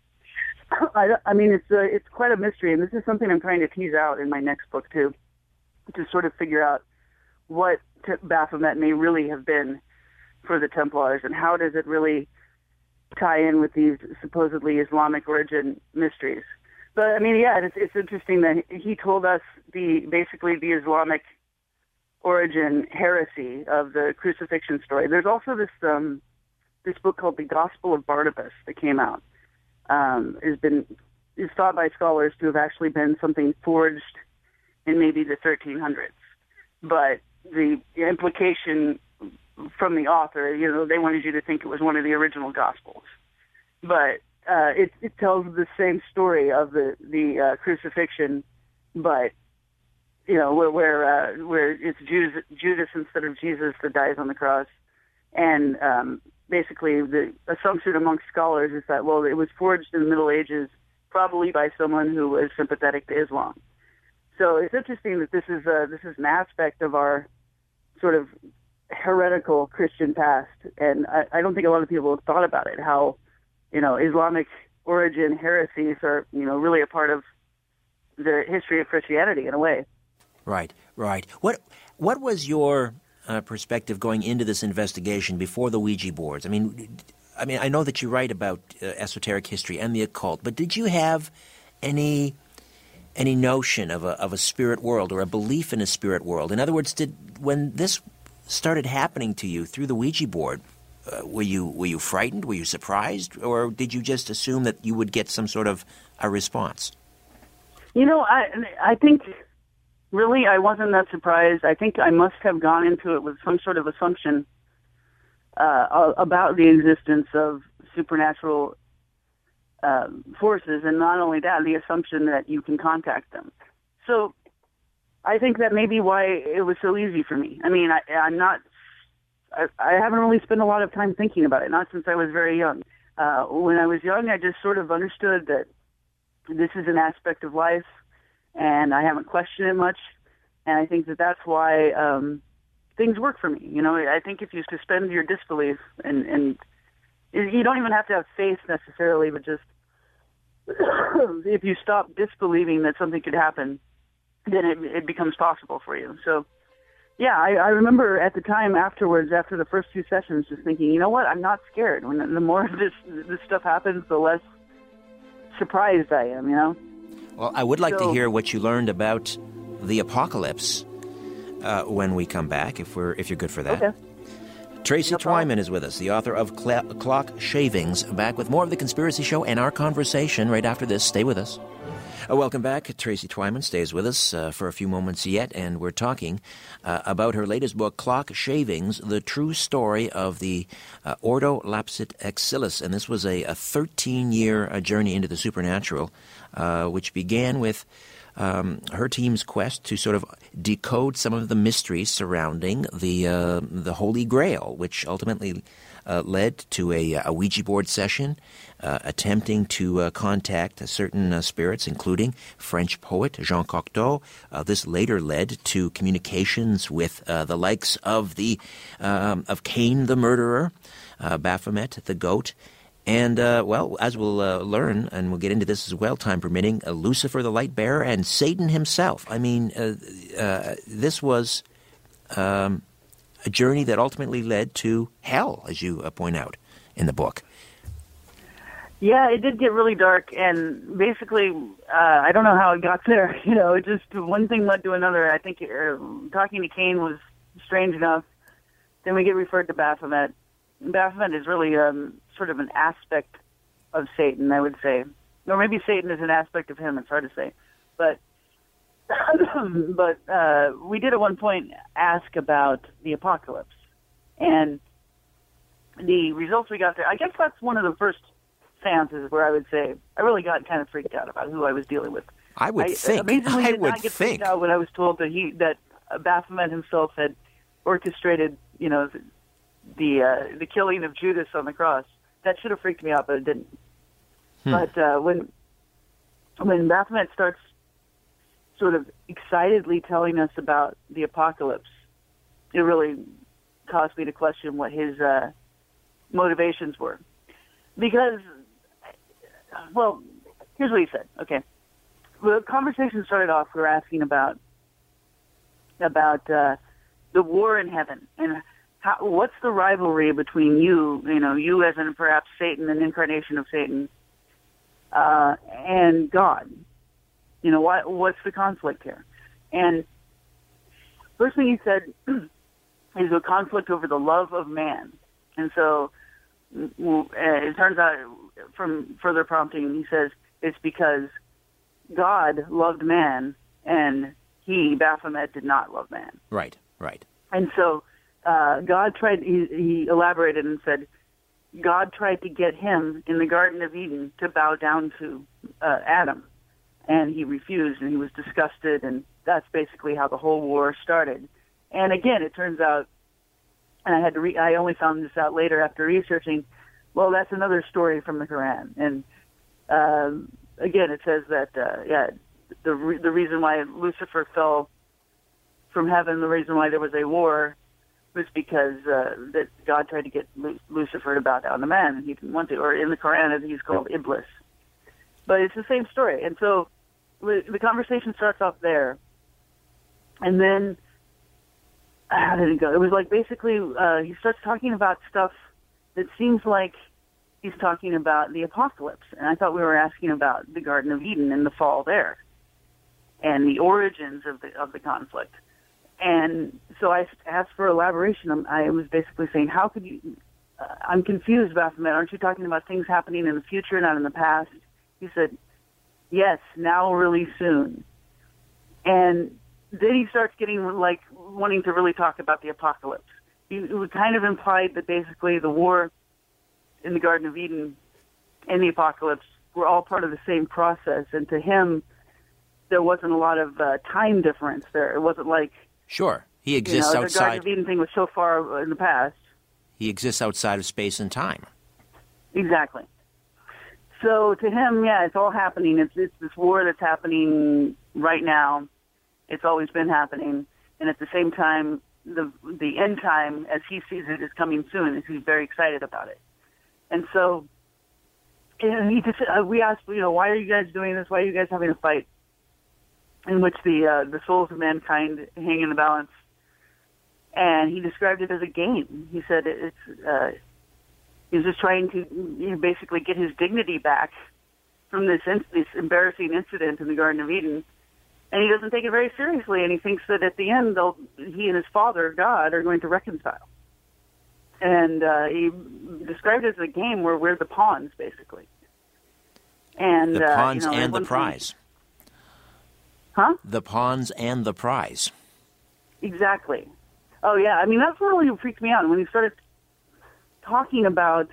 I, I mean, it's uh, it's quite a mystery, and this is something I'm trying to tease out in my next book too, to sort of figure out what T- Baphomet may really have been for the Templars, and how does it really tie in with these supposedly Islamic origin mysteries. But I mean, yeah, it's, it's interesting that he told us the basically the Islamic origin heresy of the crucifixion story. There's also this um, this book called The Gospel of Barnabas that came out. Um, has been is thought by scholars to have actually been something forged in maybe the thirteen hundreds, but the implication from the author, you know, they wanted you to think it was one of the original Gospels. But uh, it, it tells the same story of the, the uh, crucifixion, but, you know, where where, uh, where it's Judas, Judas instead of Jesus that dies on the cross. And um, basically the assumption amongst scholars is that, well, it was forged in the Middle Ages, probably by someone who was sympathetic to Islam. So it's interesting that this is uh, this is an aspect of our sort of heretical Christian past, and I, I don't think a lot of people have thought about it, how, you know, Islamic origin heresies are, you know, really a part of the history of Christianity in a way. Right, right. What what was your uh, perspective going into this investigation before the Ouija boards? I mean, I mean, I know that you write about uh, esoteric history and the occult, but did you have any any notion of a of a spirit world or a belief in a spirit world? In other words, did when this started happening to you through the Ouija board, uh, were you were you frightened? Were you surprised, or did you just assume that you would get some sort of a response? You know, I I think really I wasn't that surprised. I think I must have gone into it with some sort of assumption uh, about the existence of supernatural Uh, forces, and not only that, the assumption that you can contact them. So I think that may be why it was so easy for me. I mean, I, I'm not, I, I haven't really spent a lot of time thinking about it, not since I was very young. Uh, when I was young, I just sort of understood that this is an aspect of life, and I haven't questioned it much, and I think that that's why um, things work for me. You know, I think if you suspend your disbelief and, and you don't even have to have faith necessarily, but just if you stop disbelieving that something could happen, then it, it becomes possible for you. So Yeah, I, I remember at the time afterwards, after the first two sessions, just thinking, you know what, I'm not scared. When the more this this stuff happens, the less surprised I am, you know? Well, I would like so, to hear what you learned about the apocalypse uh, when we come back, if we're if you're good for that. Okay. Tracy No problem. Twyman is with us, the author of Cl- Clock Shavings, back with more of The Conspiracy Show and our conversation right after this. Stay with us. Uh, welcome back. Tracy Twyman stays with us uh, for a few moments yet, and we're talking uh, about her latest book, Clock Shavings, The True Story of the uh, Ordo Lapsit Exilis. And this was a, a thirteen-year uh, journey into the supernatural, uh, which began with um, her team's quest to sort of decode some of the mysteries surrounding the, uh, the Holy Grail, which ultimately Uh, led to a, a Ouija board session uh, attempting to uh, contact certain uh, spirits, including French poet Jean Cocteau. Uh, this later led to communications with uh, the likes of the um, of Cain the murderer, uh, Baphomet the goat, and, uh, well, as we'll uh, learn, and we'll get into this as well, time permitting, uh, Lucifer the light bearer and Satan himself. I mean, uh, uh, this was Um, a journey that ultimately led to hell, as you uh, point out in the book. Yeah, it did get really dark, and basically, uh, I don't know how it got there. You know, it just, one thing led to another. I think uh, talking to Cain was strange enough. Then we get referred to Baphomet. Baphomet is really um, sort of an aspect of Satan, I would say. Or maybe Satan is an aspect of him, it's hard to say. But but uh, we did at one point ask about the apocalypse, and the results we got there, I guess that's one of the first seances where I would say I really got kind of freaked out about who I was dealing with. I would I, think. Amazingly, I did would not get think. freaked out when I was told that he that uh, Baphomet himself had orchestrated, you know, the the, uh, the killing of Judas on the cross. That should have freaked me out, but it didn't. Hmm. But uh, when when Baphomet starts sort of excitedly telling us about the apocalypse, it really caused me to question what his uh, motivations were. Because, well, here's what he said. Okay. The conversation started off, we were asking about about uh, the war in heaven, and how, what's the rivalry between you, you know, you as in perhaps Satan, an incarnation of Satan, uh, and God? You know, what, what's the conflict here? And first thing he said is a conflict over the love of man. And so uh, it turns out from further prompting, he says it's because God loved man and he, Baphomet, did not love man. Right, right. And so uh, God tried, he, he elaborated and said, God tried to get him in the Garden of Eden to bow down to uh, Adam. And he refused, and he was disgusted, and that's basically how the whole war started. And again, it turns out, and I had to re- I only found this out later after researching, well, that's another story from the Quran. And um, again, it says that, uh, yeah, the re- the reason why Lucifer fell from heaven, the reason why there was a war, was because uh, that God tried to get Lu- Lucifer to bow down to man, and he didn't want to. Or in the Quran, he's called Iblis. But it's the same story. And so the conversation starts off there, and then how did it go? It was like basically uh, he starts talking about stuff that seems like he's talking about the apocalypse, and I thought we were asking about the Garden of Eden and the fall there, and the origins of the of the conflict. And so I asked for elaboration. I was basically saying, how could you? Uh, I'm confused, Baphomet. Aren't you talking about things happening in the future, not in the past? He said, yes, now really soon. And then he starts getting, like, wanting to really talk about the apocalypse. He, it kind of implied that basically the war in the Garden of Eden and the apocalypse were all part of the same process. And to him, there wasn't a lot of uh, time difference there. It wasn't like... Sure. He exists you know, outside... The Garden of Eden thing was so far in the past. He exists outside of space and time. Exactly. So to him, yeah, it's all happening. It's it's this war that's happening right now. It's always been happening, and at the same time, the the end time, as he sees it, is coming soon. And he's very excited about it. And so, and he just uh, we asked, you know, why are you guys doing this? Why are you guys having a fight in which the uh, the souls of mankind hang in the balance? and he described it as a game. He said it's uh, he was just trying to you know, basically get his dignity back from this in- this embarrassing incident in the Garden of Eden, and he doesn't take it very seriously. And he thinks that at the end, they'll he and his father, God, are going to reconcile. And uh, he described it as a game where we're the pawns, basically. And the pawns uh, you know, and the prize. Huh? The pawns and the prize. Exactly. Oh, yeah. I mean, that's what really freaked me out. When he started talking about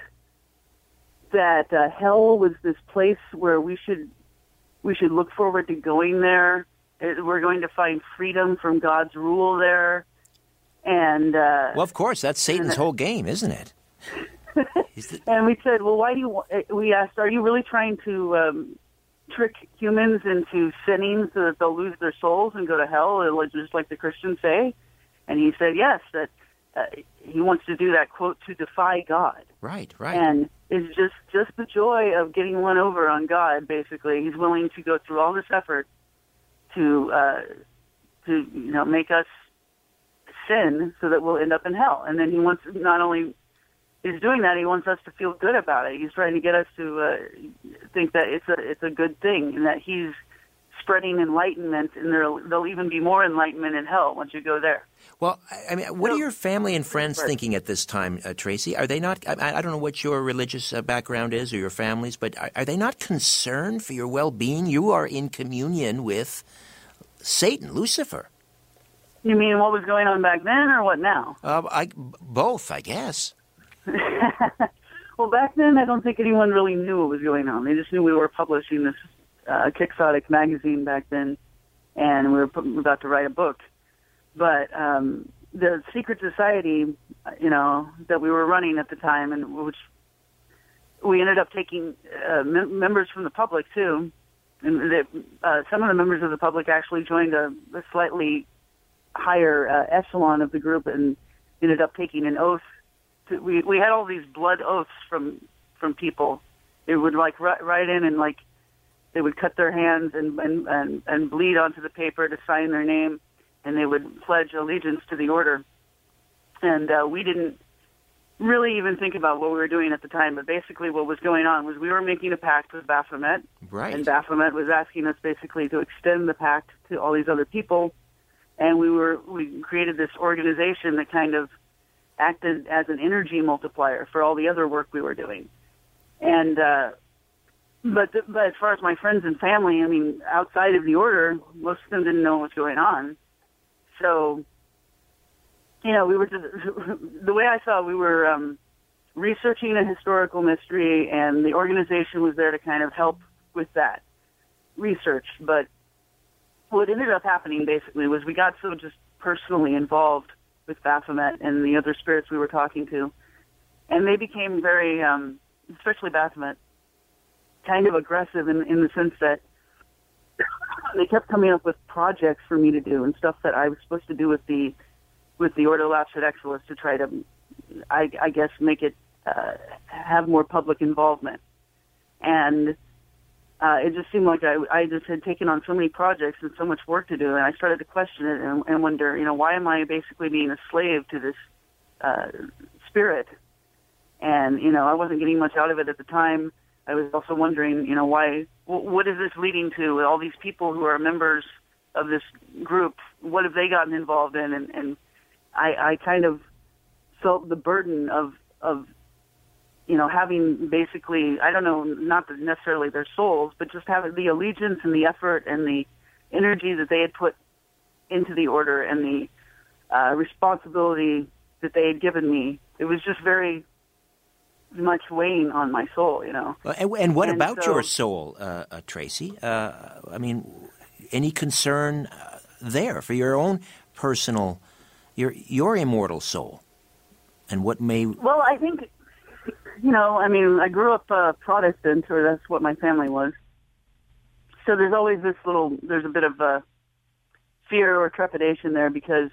that uh, hell was this place where we should we should look forward to going there. We're going to find freedom from God's rule there. And uh, well, of course, that's Satan's whole game, isn't it? the... And we said, well, why do you? We asked, are you really trying to um, trick humans into sinning so that they'll lose their souls and go to hell, just like the Christians say? And he said, yes, that uh, he wants to do that, quote, to defy God. Right, right. And it's just just the joy of getting one over on God. Basically, he's willing to go through all this effort to uh, to you know make us sin so that we'll end up in hell. And then he wants not only is doing that, he wants us to feel good about it. He's trying to get us to uh, think that it's a it's a good thing and that he's spreading enlightenment, and there'll, there'll even be more enlightenment in hell once you go there. Well, I mean, what so, are your family and friends right. thinking at this time, uh, Tracy? Are they not, I, I don't know what your religious uh, background is or your family's, but are, are they not concerned for your well-being? You are in communion with Satan, Lucifer. You mean what was going on back then or what now? Uh, I, both, I guess. Well, back then, I don't think anyone really knew what was going on. They just knew we were publishing this uh, Quixotic magazine back then, and we were p- about to write a book. But um, the secret society, you know, that we were running at the time, and which we ended up taking uh, mem- members from the public, too. And they, uh, some of the members of the public actually joined a, a slightly higher uh, echelon of the group and ended up taking an oath. To, we we had all these blood oaths from from people. They would like write, write in and like they would cut their hands and, and and and bleed onto the paper to sign their name, and they would pledge allegiance to the order. And uh, we didn't really even think about what we were doing at the time, but basically what was going on was we were making a pact with Baphomet, right. and Baphomet was asking us basically to extend the pact to all these other people. And we were we created this organization that kind of acted as an energy multiplier for all the other work we were doing. And uh, but the, but as far as my friends and family, I mean, outside of the order, most of them didn't know what was going on. So, you know, we were just, the way I saw it, we were um, researching a historical mystery, and the organization was there to kind of help with that research. But what ended up happening, basically, was we got so just personally involved with Baphomet and the other spirits we were talking to, and they became very, um, especially Baphomet, kind of aggressive in, in the sense that they kept coming up with projects for me to do and stuff that I was supposed to do with the with the Ordo Lapsut Exilis to try to, I, I guess, make it uh, have more public involvement. And Uh, it just seemed like I, I just had taken on so many projects and so much work to do, and I started to question it and, and wonder, you know, why am I basically being a slave to this uh, spirit? And, you know, I wasn't getting much out of it at the time. I was also wondering, you know, why, w- what is this leading to? All these people who are members of this group, what have they gotten involved in? And, and I, I kind of felt the burden of, of you know, having basically, I don't know, not necessarily their souls, but just having the allegiance and the effort and the energy that they had put into the order and the uh, responsibility that they had given me. It was just very much weighing on my soul, you know. And, and what and about so, your soul, uh, uh, Tracy? Uh, I mean, any concern uh, there for your own personal, your your immortal soul, and what may? Well, I think. You know, I mean, I grew up uh, Protestant, or that's what my family was. So there's always this little, there's a bit of uh, fear or trepidation there because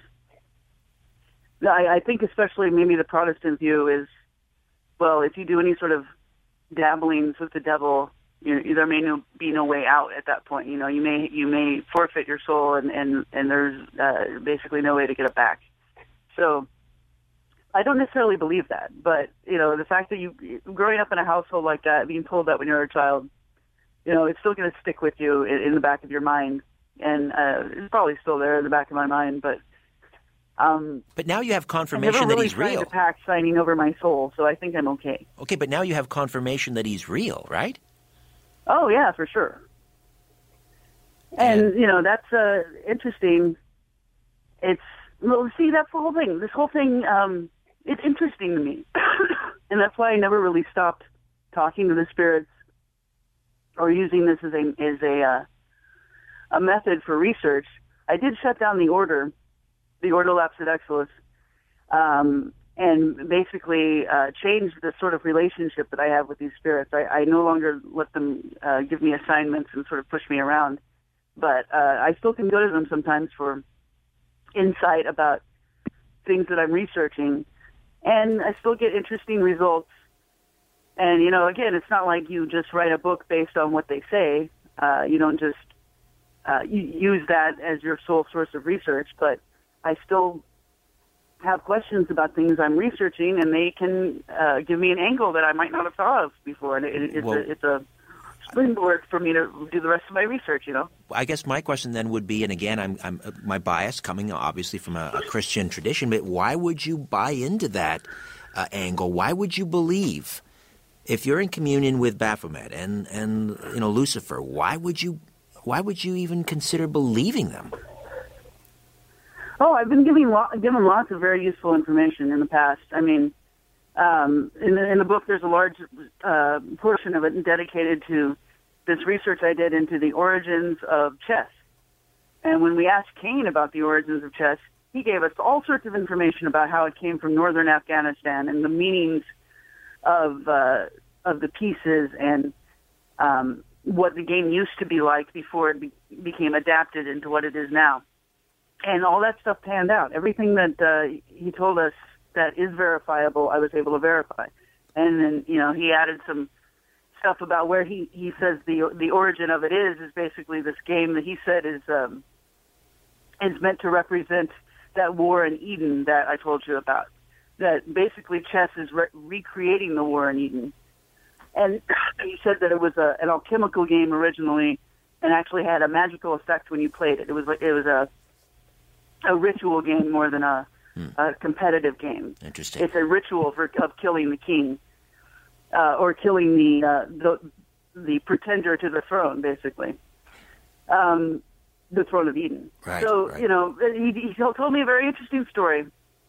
I, I think especially maybe the Protestant view is, well, if you do any sort of dabblings with the devil, you know, there may no, be no way out at that point. You know, you may you may forfeit your soul, and, and, and there's uh, basically no way to get it back. So I don't necessarily believe that, but, you know, the fact that you, growing up in a household like that, being told that when you're a child, you know, it's still going to stick with you in, in the back of your mind. And uh, it's probably still there in the back of my mind, but... Um, but now you have confirmation I never really that he's real. tried to pack signing over my soul, so I think I'm okay. Okay, but now you have confirmation that he's real, right? Oh, yeah, for sure. And, and you know, that's uh, interesting. It's... Well, see, that's the whole thing. This whole thing... Um, it's interesting to me, and that's why I never really stopped talking to the spirits or using this as a as a uh, a method for research. I did shut down the order, the Ordo Lapsut Exilis, um, and basically uh, changed the sort of relationship that I have with these spirits. I, I no longer let them uh, give me assignments and sort of push me around, but uh, I still can go to them sometimes for insight about things that I'm researching. And I still get interesting results. And, you know, again, it's not like you just write a book based on what they say. Uh, you don't just uh, you use that as your sole source of research. But I still have questions about things I'm researching, and they can uh, give me an angle that I might not have thought of before. And it, it's, well, a, it's a springboard for me to do the rest of my research, you know. I guess my question then would be, and again, I'm, I'm my bias coming obviously from a, a Christian tradition, but why would you buy into that uh, angle? Why would you believe, if you're in communion with Baphomet and and you know Lucifer, why would you why would you even consider believing them? Oh, I've been giving lo- given lots of very useful information in the past. I mean. Um, in, the, in the book, there's a large uh, portion of it dedicated to this research I did into the origins of chess. And when we asked Cain about the origins of chess, he gave us all sorts of information about how it came from northern Afghanistan and the meanings of uh, of the pieces and um, what the game used to be like before it be- became adapted into what it is now. And all that stuff panned out. Everything that uh, he told us that is verifiable, I was able to verify. And then, you know, he added some stuff about where he, he says the the origin of it is, is basically this game that he said is um, is meant to represent that war in Eden that I told you about. That basically chess is re- recreating the war in Eden. And he said that it was a, an alchemical game originally and actually had a magical effect when you played it. It was like it was a a ritual game more than a Hmm. a competitive game. Interesting. It's a ritual for, of killing the king, uh, or killing the, uh, the the pretender to the throne, basically, um, the throne of Eden. Right. So right. you know, he, he told me a very interesting story.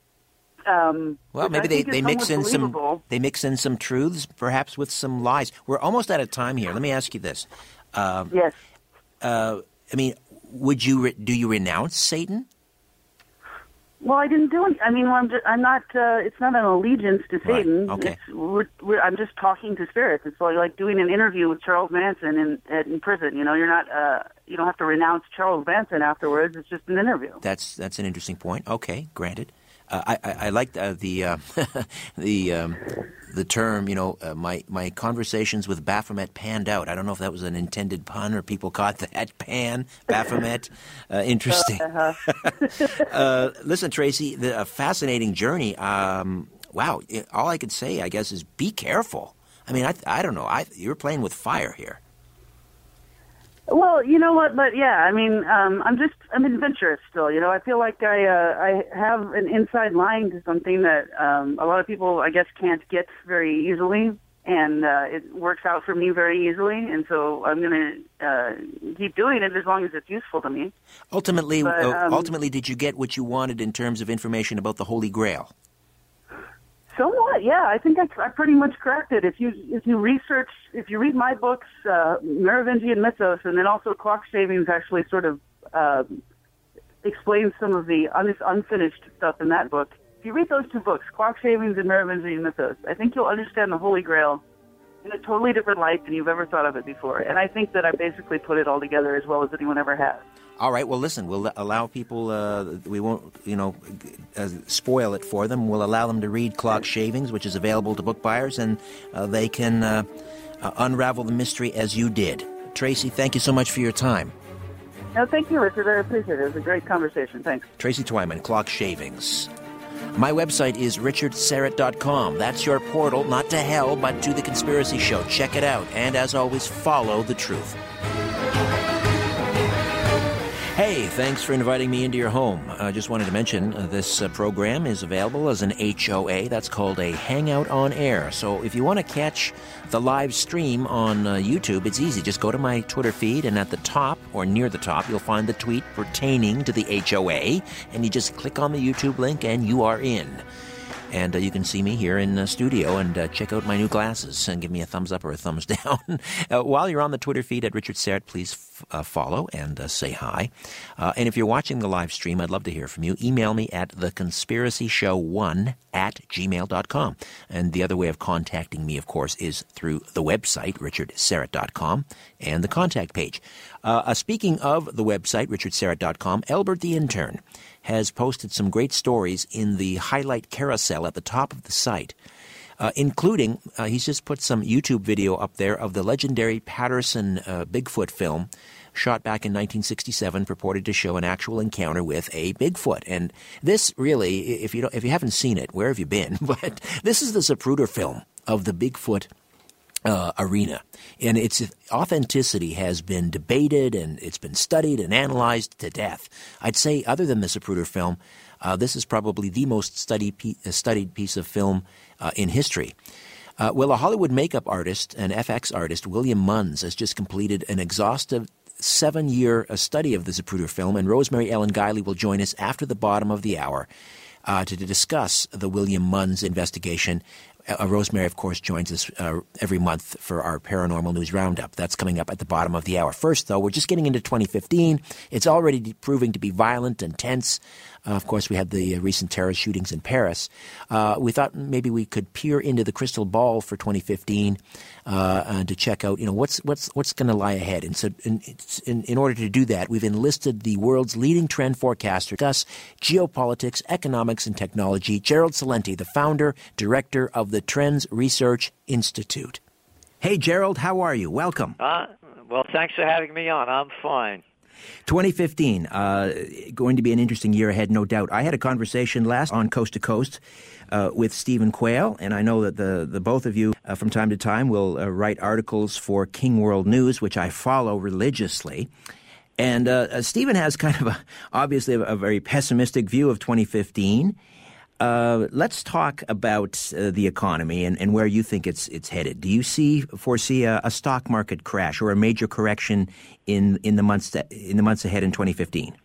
Um, well, maybe they, they mix in believable. some they mix in some truths, perhaps with some lies. We're almost out of time here. Let me ask you this. Um, yes. Uh, I mean, would you re- do you renounce Satan? Well, I didn't do it. I mean, well, I'm, just, I'm not. Uh, it's not an allegiance to Satan. Right. Okay. It's, we're, we're, I'm just talking to spirits. It's like, like doing an interview with Charles Manson in in prison. You know, you're not. Uh, you don't have to renounce Charles Manson afterwards. It's just an interview. That's that's an interesting point. Okay, granted. Uh, I, I I like uh, the uh, the um, the term. You know, uh, my my conversations with Baphomet panned out. I don't know if that was an intended pun or people caught that. Pan Baphomet. Uh, interesting. Uh-huh. uh, listen, Tracy, the, a fascinating journey. Um, wow. All I could say, I guess, is be careful. I mean, I I don't know. I you're playing with fire here. Well, you know what, but yeah, I mean, um, I'm just, I'm adventurous still, you know, I feel like I, uh, I have an inside line to something that, um, a lot of people, I guess, can't get very easily, and, uh, it works out for me very easily, and so I'm going to, uh, keep doing it as long as it's useful to me. Ultimately, but, um, uh, ultimately, did you get what you wanted in terms of information about the Holy Grail? Somewhat, yeah. I think I, I pretty much cracked it. If you if you research, if you read my books, uh, Merovingian Mythos, and then also Clock Shavings actually sort of uh, explains some of the un- unfinished stuff in that book. If you read those two books, Clock Shavings and Merovingian Mythos, I think you'll understand the Holy Grail in a totally different light than you've ever thought of it before. And I think that I basically put it all together as well as anyone ever has. All right. Well, listen, we'll allow people, uh, we won't, you know, uh, spoil it for them. We'll allow them to read Clock Shavings, which is available to book buyers, and uh, they can uh, uh, unravel the mystery as you did. Tracy, thank you so much for your time. No, thank you, Richard. I appreciate it. It was a great conversation. Thanks. Tracy Twyman, Clock Shavings. My website is richard syrett dot com. That's your portal, not to hell, but to The Conspiracy Show. Check it out. And as always, follow the truth. Hey, thanks for inviting me into your home. I uh, just wanted to mention uh, this uh, program is available as an H O A. That's called a Hangout on Air. So if you want to catch the live stream on uh, YouTube, it's easy. Just go to my Twitter feed, and at the top, or near the top, you'll find the tweet pertaining to the H O A, and you just click on the YouTube link, and you are in. And uh, you can see me here in the studio and uh, check out my new glasses and give me a thumbs up or a thumbs down. uh, while you're on the Twitter feed at Richard Syrett, please f- uh, follow and uh, say hi. Uh, and if you're watching the live stream, I'd love to hear from you. Email me at the conspiracy show one at gmail dot com. And the other way of contacting me, of course, is through the website, richard syrett dot com, and the contact page. Uh, uh, speaking of the website, richard syrett dot com, Elbert the Intern has posted some great stories in the highlight carousel at the top of the site, uh, including, uh, he's just put some YouTube video up there of the legendary Patterson uh, Bigfoot film shot back in nineteen sixty-seven, purported to show an actual encounter with a Bigfoot. And this really, if you don't, if you haven't seen it, where have you been? But this is the Zapruder film of the Bigfoot Uh, arena. And its authenticity has been debated, and it's been studied and analyzed to death. I'd say, other than the Zapruder film, uh, this is probably the most studied, pe- studied piece of film uh, in history. Uh, well, a Hollywood makeup artist and F X artist, William Munns, has just completed an exhaustive seven-year uh, study of the Zapruder film, and Rosemary Ellen Guiley will join us after the bottom of the hour uh, to, to discuss the William Munns investigation. Uh, Rosemary, of course, joins us uh, every month for our Paranormal News Roundup. That's coming up at the bottom of the hour. First, though, we're just getting into twenty fifteen. It's already proving to be violent and tense. Uh, of course, we had the uh, recent terrorist shootings in Paris. Uh, we thought maybe we could peer into the crystal ball for twenty fifteen uh, uh, to check out, you know, what's what's what's going to lie ahead. And so, in, in, in order to do that, we've enlisted the world's leading trend forecaster, discuss geopolitics, economics, and technology. Gerald Celente, the founder, director of the Trends Research Institute. Hey, Gerald, how are you? Welcome. Uh, well, thanks for having me on. I'm fine. twenty fifteen, uh, going to be an interesting year ahead, no doubt. I had a conversation last on Coast to Coast uh, with Stephen Quayle, and I know that the, the both of you uh, from time to time will uh, write articles for King World News, which I follow religiously. And uh, uh, Stephen has kind of a, obviously a, a very pessimistic view of twenty fifteen. Uh, let's talk about uh, the economy and, and where you think it's it's headed. Do you see foresee a, a stock market crash or a major correction in in the months that, in the months ahead in twenty fifteen?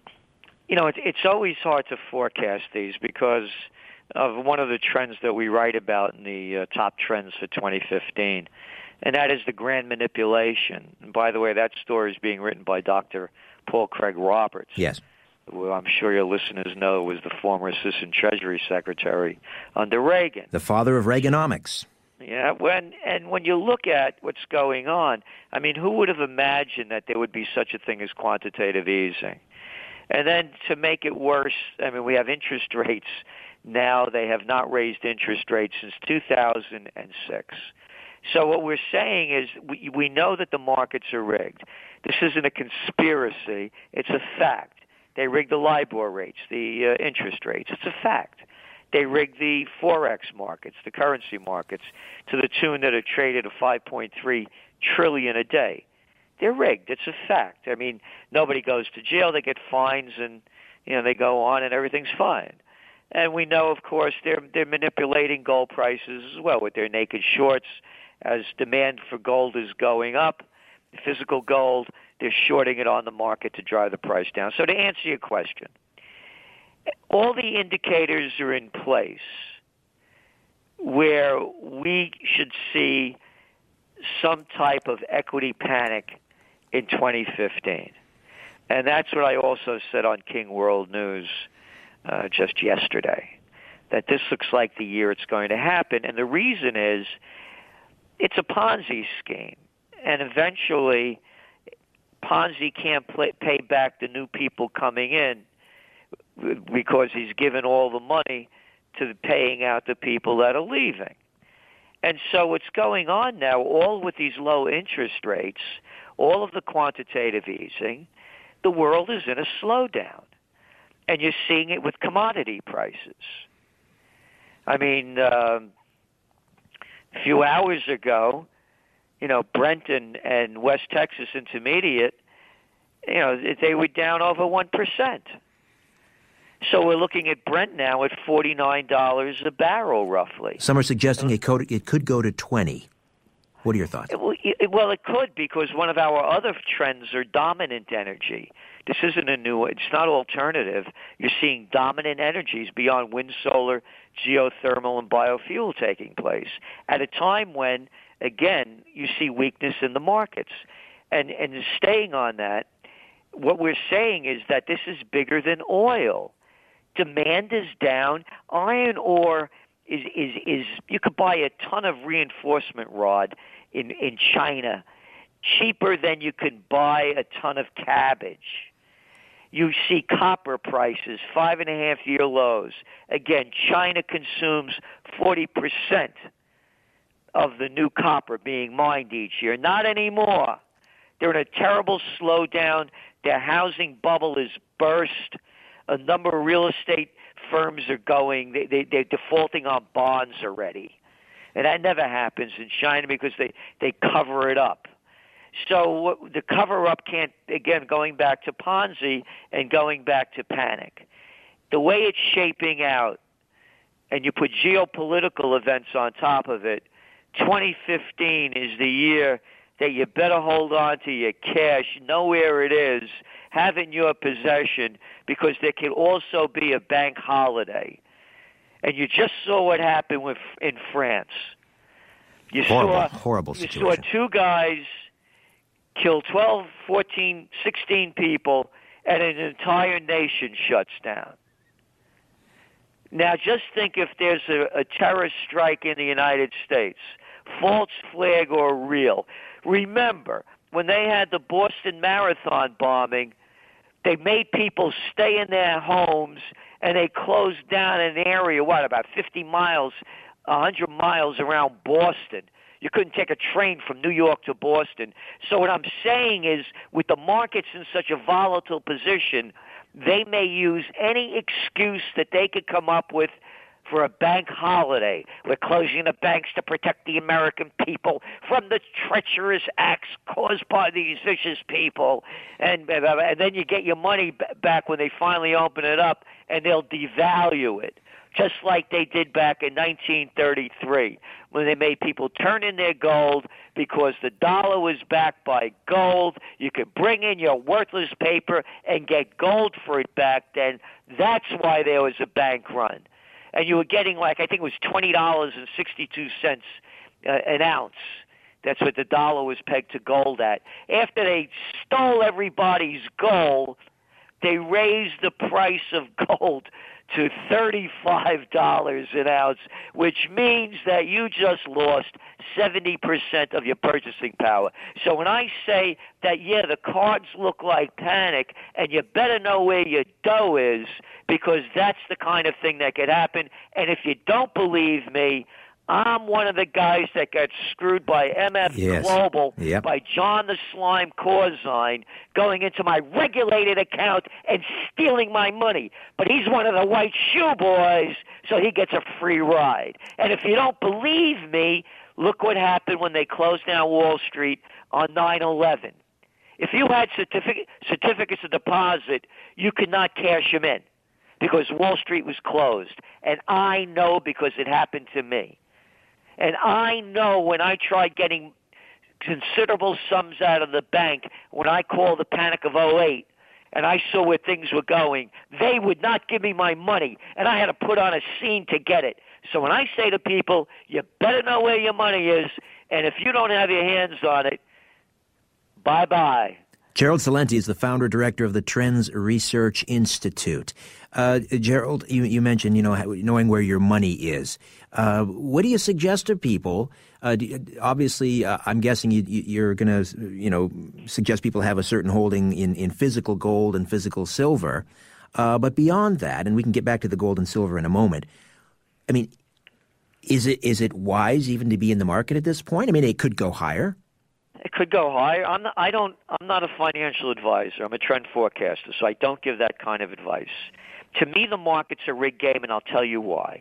You know, it's it's always hard to forecast these because of one of the trends that we write about in the uh, top trends for twenty fifteen, and that is the grand manipulation. And by the way, that story is being written by Doctor Paul Craig Roberts. Yes. Who I'm sure your listeners know was the former Assistant Treasury Secretary under Reagan. The father of Reaganomics. Yeah, when and when you look at what's going on, I mean, who would have imagined that there would be such a thing as quantitative easing? And then to make it worse, I mean, we have interest rates now. They have not raised interest rates since two thousand six. So what we're saying is we, we know that the markets are rigged. This isn't a conspiracy. It's a fact. They rigged the LIBOR rates, the uh, interest rates. It's a fact. They rigged the Forex markets, the currency markets, to the tune that are traded at five point three trillion dollars a day. They're rigged. It's a fact. I mean, nobody goes to jail. They get fines, and you know they go on, and everything's fine. And we know, of course, they're they're manipulating gold prices as well with their naked shorts as demand for gold is going up. Physical gold, they're shorting it on the market to drive the price down. So to answer your question, all the indicators are in place where we should see some type of equity panic in twenty fifteen. And that's what I also said on King World News uh, just yesterday, that this looks like the year it's going to happen. And the reason is it's a Ponzi scheme. And eventually, Ponzi can't play, pay back the new people coming in because he's given all the money to paying out the people that are leaving. And so what's going on now, all with these low interest rates, all of the quantitative easing, the world is in a slowdown. And you're seeing it with commodity prices. I mean, um, a few hours ago, you know, Brent and, and West Texas Intermediate, you know, they were down over one percent. So we're looking at Brent now at forty-nine dollars a barrel, roughly. Some are suggesting it could, it could go to twenty. What are your thoughts? It, well, it could, because one of our other trends are dominant energy. This isn't a new, it's not alternative. You're seeing dominant energies beyond wind, solar, geothermal, and biofuel taking place at a time when, again, you see weakness in the markets. And, and staying on that, what we're saying is that this is bigger than oil. Demand is down. Iron ore is, is, is you could buy a ton of reinforcement rod in, in China cheaper than you can buy a ton of cabbage. You see copper prices, five and a half year lows. Again, China consumes forty percent of the new copper being mined each year. Not anymore. They're in a terrible slowdown. Their housing bubble is burst. A number of real estate firms are going, they, they, they're defaulting on bonds already. And that never happens in China because they, they cover it up. So what, the cover-up can't, again, going back to Ponzi and going back to panic. The way it's shaping out, and you put geopolitical events on top of it, twenty fifteen is the year that you better hold on to your cash, know where it is, have it in your possession, because there can also be a bank holiday. And you just saw what happened with in France. You horrible, saw, horrible you situation. saw two guys kill twelve, fourteen, sixteen people, and an entire nation shuts down. Now, just think if there's a, a terrorist strike in the United States, false flag or real. Remember, when they had the Boston Marathon bombing, they made people stay in their homes, and they closed down an area, what, about fifty miles, one hundred miles around Boston. You couldn't take a train from New York to Boston. So what I'm saying is, with the markets in such a volatile position, they may use any excuse that they could come up with for a bank holiday. We're closing the banks to protect the American people from the treacherous acts caused by these vicious people. And, and then you get your money back when they finally open it up, and they'll devalue it, just like they did back in nineteen thirty-three, when they made people turn in their gold because the dollar was backed by gold. You could bring in your worthless paper and get gold for it back then. That's why there was a bank run. And you were getting, like, I think it was twenty dollars and sixty-two cents uh, an ounce. That's what the dollar was pegged to gold at. After they stole everybody's gold, they raised the price of gold to thirty-five dollars an ounce, which means that you just lost seventy percent of your purchasing power. So when I say that, yeah, the cards look like panic, and you better know where your dough is, because that's the kind of thing that could happen. And if you don't believe me, I'm one of the guys that got screwed by M F yes. Global, yep. by John the Slime Corzine, going into my regulated account and stealing my money. But he's one of the white shoe boys, so he gets a free ride. And if you don't believe me, look what happened when they closed down Wall Street on nine eleven. If you had certificate, certificates of deposit, you could not cash them in because Wall Street was closed. And I know because it happened to me. And I know when I tried getting considerable sums out of the bank, when I called the panic of oh eight, and I saw where things were going, they would not give me my money, and I had to put on a scene to get it. So when I say to people, you better know where your money is, and if you don't have your hands on it, bye-bye. Gerald Celente is the founder-director of the Trends Research Institute. Uh, Gerald, you, you mentioned, you know, knowing where your money is. Uh, what do you suggest to people? Uh, do, obviously, uh, I'm guessing you, you're going to, you know, suggest people have a certain holding in, in physical gold and physical silver. Uh, but beyond that, and we can get back to the gold and silver in a moment, I mean, is it is it wise even to be in the market at this point? I mean, it could go higher. It could go higher. I'm not, I don't. I'm not a financial advisor. I'm a trend forecaster, so I don't give that kind of advice. To me, the market's a rigged game, and I'll tell you why.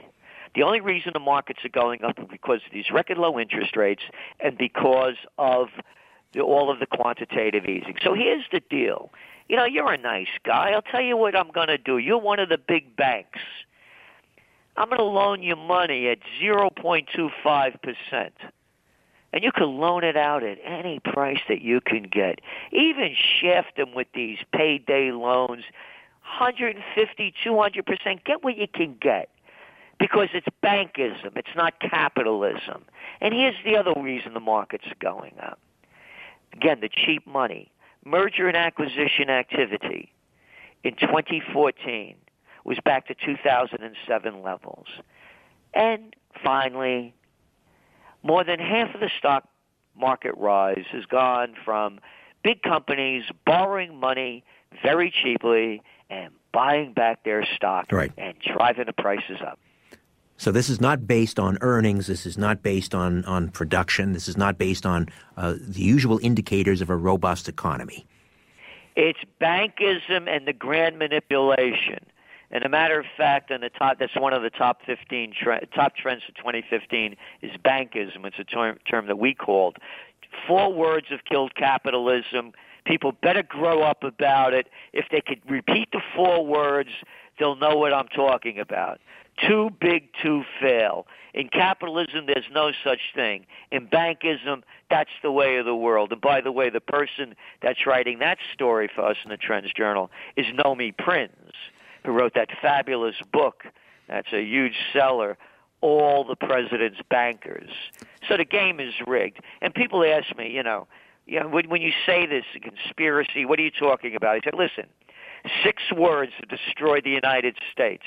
The only reason the markets are going up is because of these record low interest rates and because of the, all of the quantitative easing. So here's the deal. You know, you're a nice guy. I'll tell you what I'm going to do. You're one of the big banks. I'm going to loan you money at zero point two five percent. And you can loan it out at any price that you can get. Even shaft them with these payday loans, one hundred fifty, two hundred percent. Get what you can get. Because it's bankism. It's not capitalism. And here's the other reason the markets are going up. Again, the cheap money. Merger and acquisition activity in twenty fourteen was back to two thousand seven levels. And finally, more than half of the stock market rise has gone from big companies borrowing money very cheaply and buying back their stock right. and driving the prices up. So this is not based on earnings. This is not based on, on production. This is not based on uh, the usual indicators of a robust economy. It's bankism and the grand manipulation. And a matter of fact, on the top, that's one of the top fifteen tre- top trends for twenty fifteen is bankism. It's a term, term that we called. Four words have killed capitalism. People better grow up about it. If they could repeat the four words, they'll know what I'm talking about. Too big to fail. In capitalism, there's no such thing. In bankism, that's the way of the world. And by the way, the person that's writing that story for us in the Trends Journal is Nomi Prinz, who wrote that fabulous book. That's a huge seller, All the President's Bankers. So the game is rigged. And people ask me, you know, you know when, when you say this conspiracy, what are you talking about? I said, listen, six words have destroyed the United States.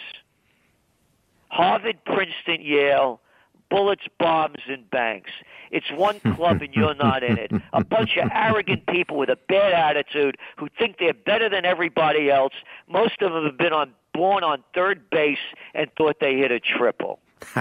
Harvard, Princeton, Yale, bullets, bombs, and banks. It's one club and you're not in it. A bunch of arrogant people with a bad attitude who think they're better than everybody else. Most of them have been on born on third base and thought they hit a triple.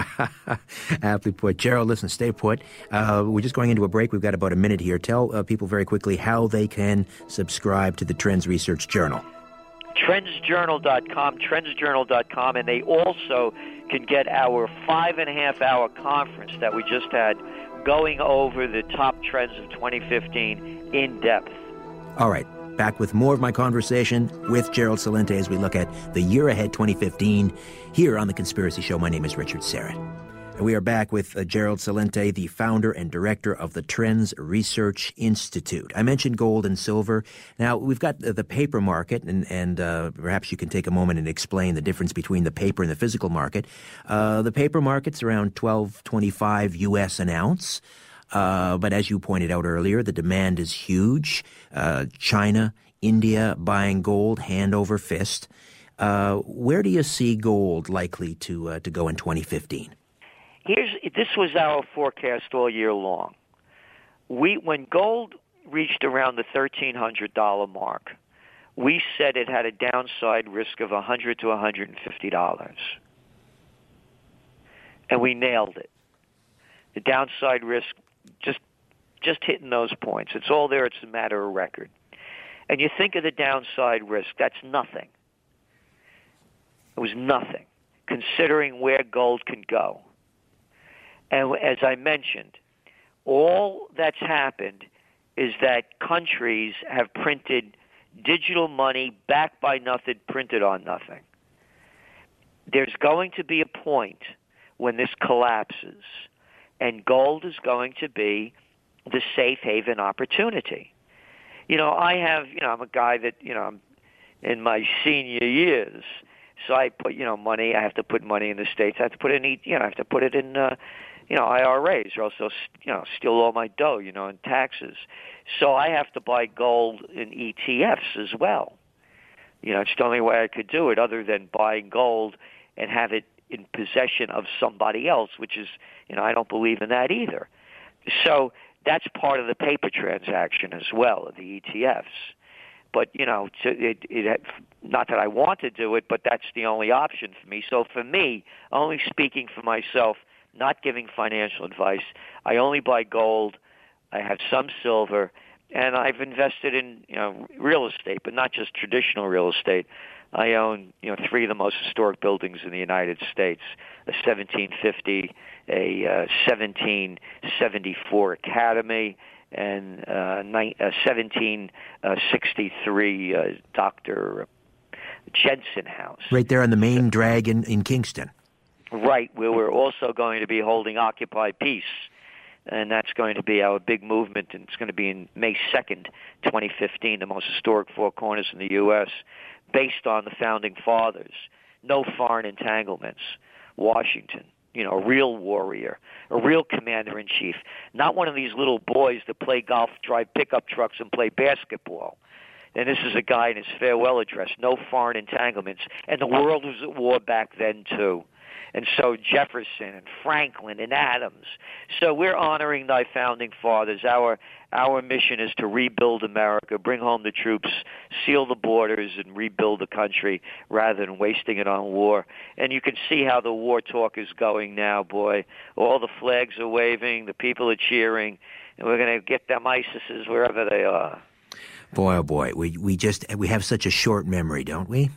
Aptly put. Gerald, listen, stay put. Uh, we're just going into a break. We've got about a minute here. Tell uh, people very quickly how they can subscribe to the Trends Research Journal. trends journal dot com, trends journal dot com, and they also can get our five and a half hour conference that we just had going over the top trends of twenty fifteen in depth. All right. Back with more of my conversation with Gerald Celente as we look at the year ahead twenty fifteen here on The Conspiracy Show. My name is Richard Syrett. And we are back with uh, Gerald Celente, the founder and director of the Trends Research Institute. I mentioned gold and silver. Now, we've got the, the paper market, and, and uh, perhaps you can take a moment and explain the difference between the paper and the physical market. Uh, the paper market's around twelve twenty-five U S an ounce. Uh, but as you pointed out earlier, the demand is huge. Uh, China, India buying gold hand over fist. Uh, where do you see gold likely to uh, to go in twenty fifteen? Here's this was our forecast all year long. We when gold reached around the thirteen hundred dollars mark, we said it had a downside risk of one hundred to one hundred fifty dollars. And we nailed it. The downside risk just just hitting those points. It's all there. It's a matter of record. And you think of the downside risk, that's nothing. It was nothing, considering where gold can go. And as I mentioned, all that's happened is that countries have printed digital money backed by nothing, printed on nothing. There's going to be a point when this collapses, and gold is going to be the safe haven opportunity. You know, I have, you know, I'm a guy that, you know, I'm in my senior years, so I put, you know, money, I have to put money in the States. I have to put it in, you know, I have to put it in, uh, you know, I R As, or else they'll, you know, steal all my dough, you know, in taxes. So I have to buy gold in E T Fs as well. You know, it's the only way I could do it other than buying gold and have it in possession of somebody else, which is, you know, I don't believe in that either. So that's part of the paper transaction as well, of the E T Fs. But, you know, it, it, not that I want to do it, but that's the only option for me. So for me, only speaking for myself, not giving financial advice, I only buy gold, I have some silver, and I've invested in, you know, real estate, but not just traditional real estate. I own, you know, three of the most historic buildings in the United States: a seventeen fifty, a uh, seventeen seventy-four Academy, and uh, ni- a seventeen sixty-three uh, Doctor Jensen House. Right there on the main drag in, in Kingston. Right, where we're also going to be holding Occupy Peace. And that's going to be our big movement, and it's going to be in May second, twenty fifteen, the most historic Four Corners in the U S, based on the Founding Fathers. No foreign entanglements. Washington, you know, a real warrior, a real commander-in-chief, not one of these little boys that play golf, drive pickup trucks, and play basketball. And this is a guy in his farewell address, no foreign entanglements. And the world was at war back then, too. And so Jefferson and Franklin and Adams. So we're honoring thy founding fathers. Our our mission is to rebuild America, bring home the troops, seal the borders, and rebuild the country rather than wasting it on war. And you can see how the war talk is going now, boy. All the flags are waving, the people are cheering, and we're going to get them ISISes wherever they are. Boy, oh boy, we we just we have such a short memory, don't we?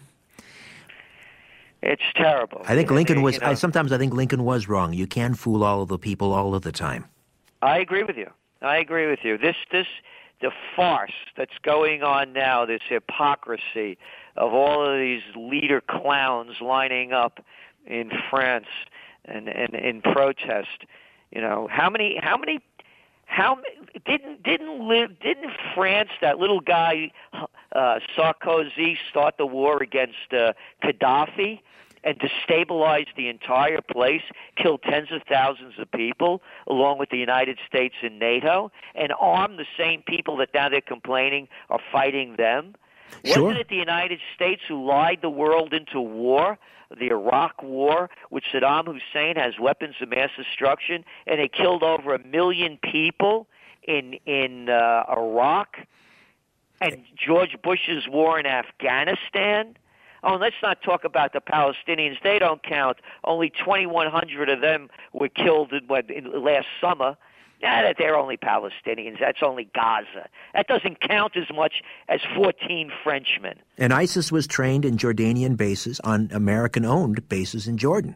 It's terrible. I think Lincoln I mean, was. you know, I, sometimes I think Lincoln was wrong. You can't fool all of the people all of the time. I agree with you. I agree with you. This, this, the farce that's going on now, this hypocrisy of all of these leader clowns lining up in France and, and in protest. You know, how many, how many, how didn't didn't live didn't France, that little guy uh, Sarkozy, start the war against uh, Gaddafi and destabilize the entire place, kill tens of thousands of people, along with the United States and NATO, and arm the same people that now they're complaining are fighting them? Sure. Wasn't it the United States who lied the world into war, the Iraq War, which Saddam Hussein has weapons of mass destruction, and they killed over a million people in in uh, Iraq, and George Bush's war in Afghanistan? Oh, and let's not talk about the Palestinians. They don't count. Only twenty-one hundred of them were killed in, in last summer. Yeah, they're only Palestinians. That's only Gaza. That doesn't count as much as fourteen Frenchmen. And ISIS was trained in Jordanian bases, on American-owned bases in Jordan.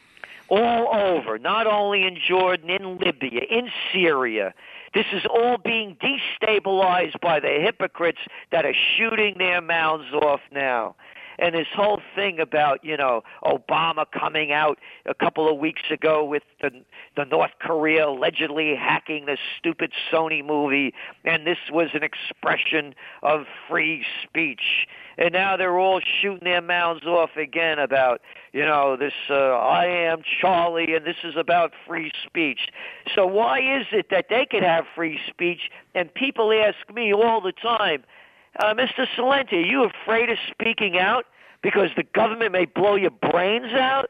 All over, not only in Jordan, in Libya, in Syria. This is all being destabilized by the hypocrites that are shooting their mouths off now. And this whole thing about, you know, Obama coming out a couple of weeks ago with the, the North Korea allegedly hacking this stupid Sony movie, and this was an expression of free speech. And now they're all shooting their mouths off again about, you know, this uh, I am Charlie, and this is about free speech. So why is it that they could have free speech, and people ask me all the time, Uh, Mister Celente, are you afraid of speaking out because the government may blow your brains out?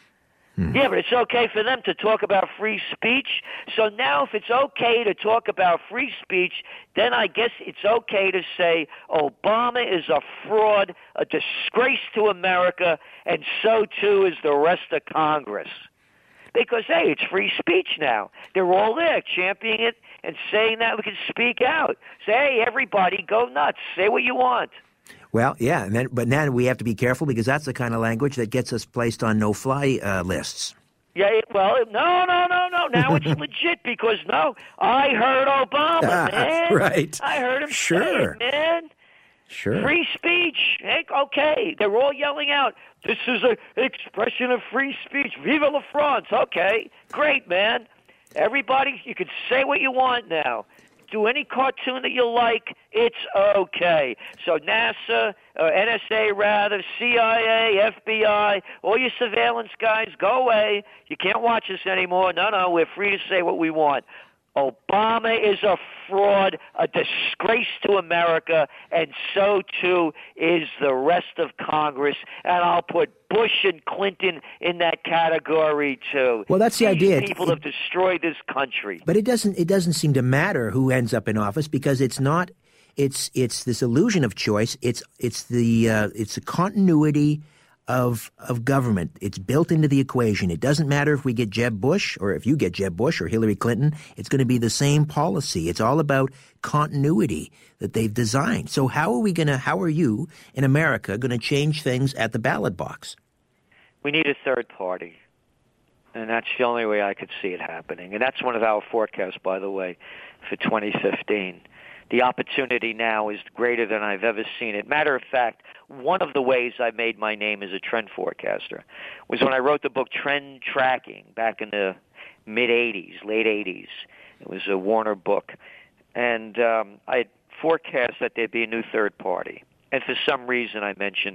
Hmm. Yeah, but it's okay for them to talk about free speech. So now if it's okay to talk about free speech, then I guess it's okay to say Obama is a fraud, a disgrace to America, and so too is the rest of Congress. Because, hey, it's free speech now. They're all there championing it and saying that we can speak out. Say, hey, everybody, go nuts. Say what you want. Well, yeah, and then, but now we have to be careful because that's the kind of language that gets us placed on no-fly uh, lists. Yeah, well, no, no, no, no. Now it's legit because, no, I heard Obama, man. Right. I heard him sure. say it, man. Sure. Free speech. Hey, okay. They're all yelling out, this is an expression of free speech. Vive la France. Okay. Great, man. Everybody, you can say what you want now. Do any cartoon that you like. It's okay. So NASA, uh, N S A rather, C I A, F B I, all your surveillance guys, go away. You can't watch us anymore. No, no, we're free to say what we want. Obama is a fraud, a disgrace to America, and so too is the rest of Congress. And I'll put Bush and Clinton in that category too. Well, that's the These idea. People it, have destroyed this country. But it doesn't. It doesn't seem to matter who ends up in office because it's not. It's it's this illusion of choice. It's it's the uh, it's the continuity of of government. It's built into the equation. It doesn't matter if we get Jeb Bush or if you get Jeb Bush or Hillary Clinton. It's going to be the same policy. It's all about continuity that they've designed. So how are we going to, how are you in America going to change things at the ballot box? We need a third party. And that's the only way I could see it happening. And that's one of our forecasts, by the way, for twenty fifteen. The opportunity now is greater than I've ever seen it. Matter of fact, one of the ways I made my name as a trend forecaster was when I wrote the book Trend Tracking back in the mid-eighties, late eighties. It was a Warner book. And um, I had forecast that there'd be a new third party. And for some reason I mentioned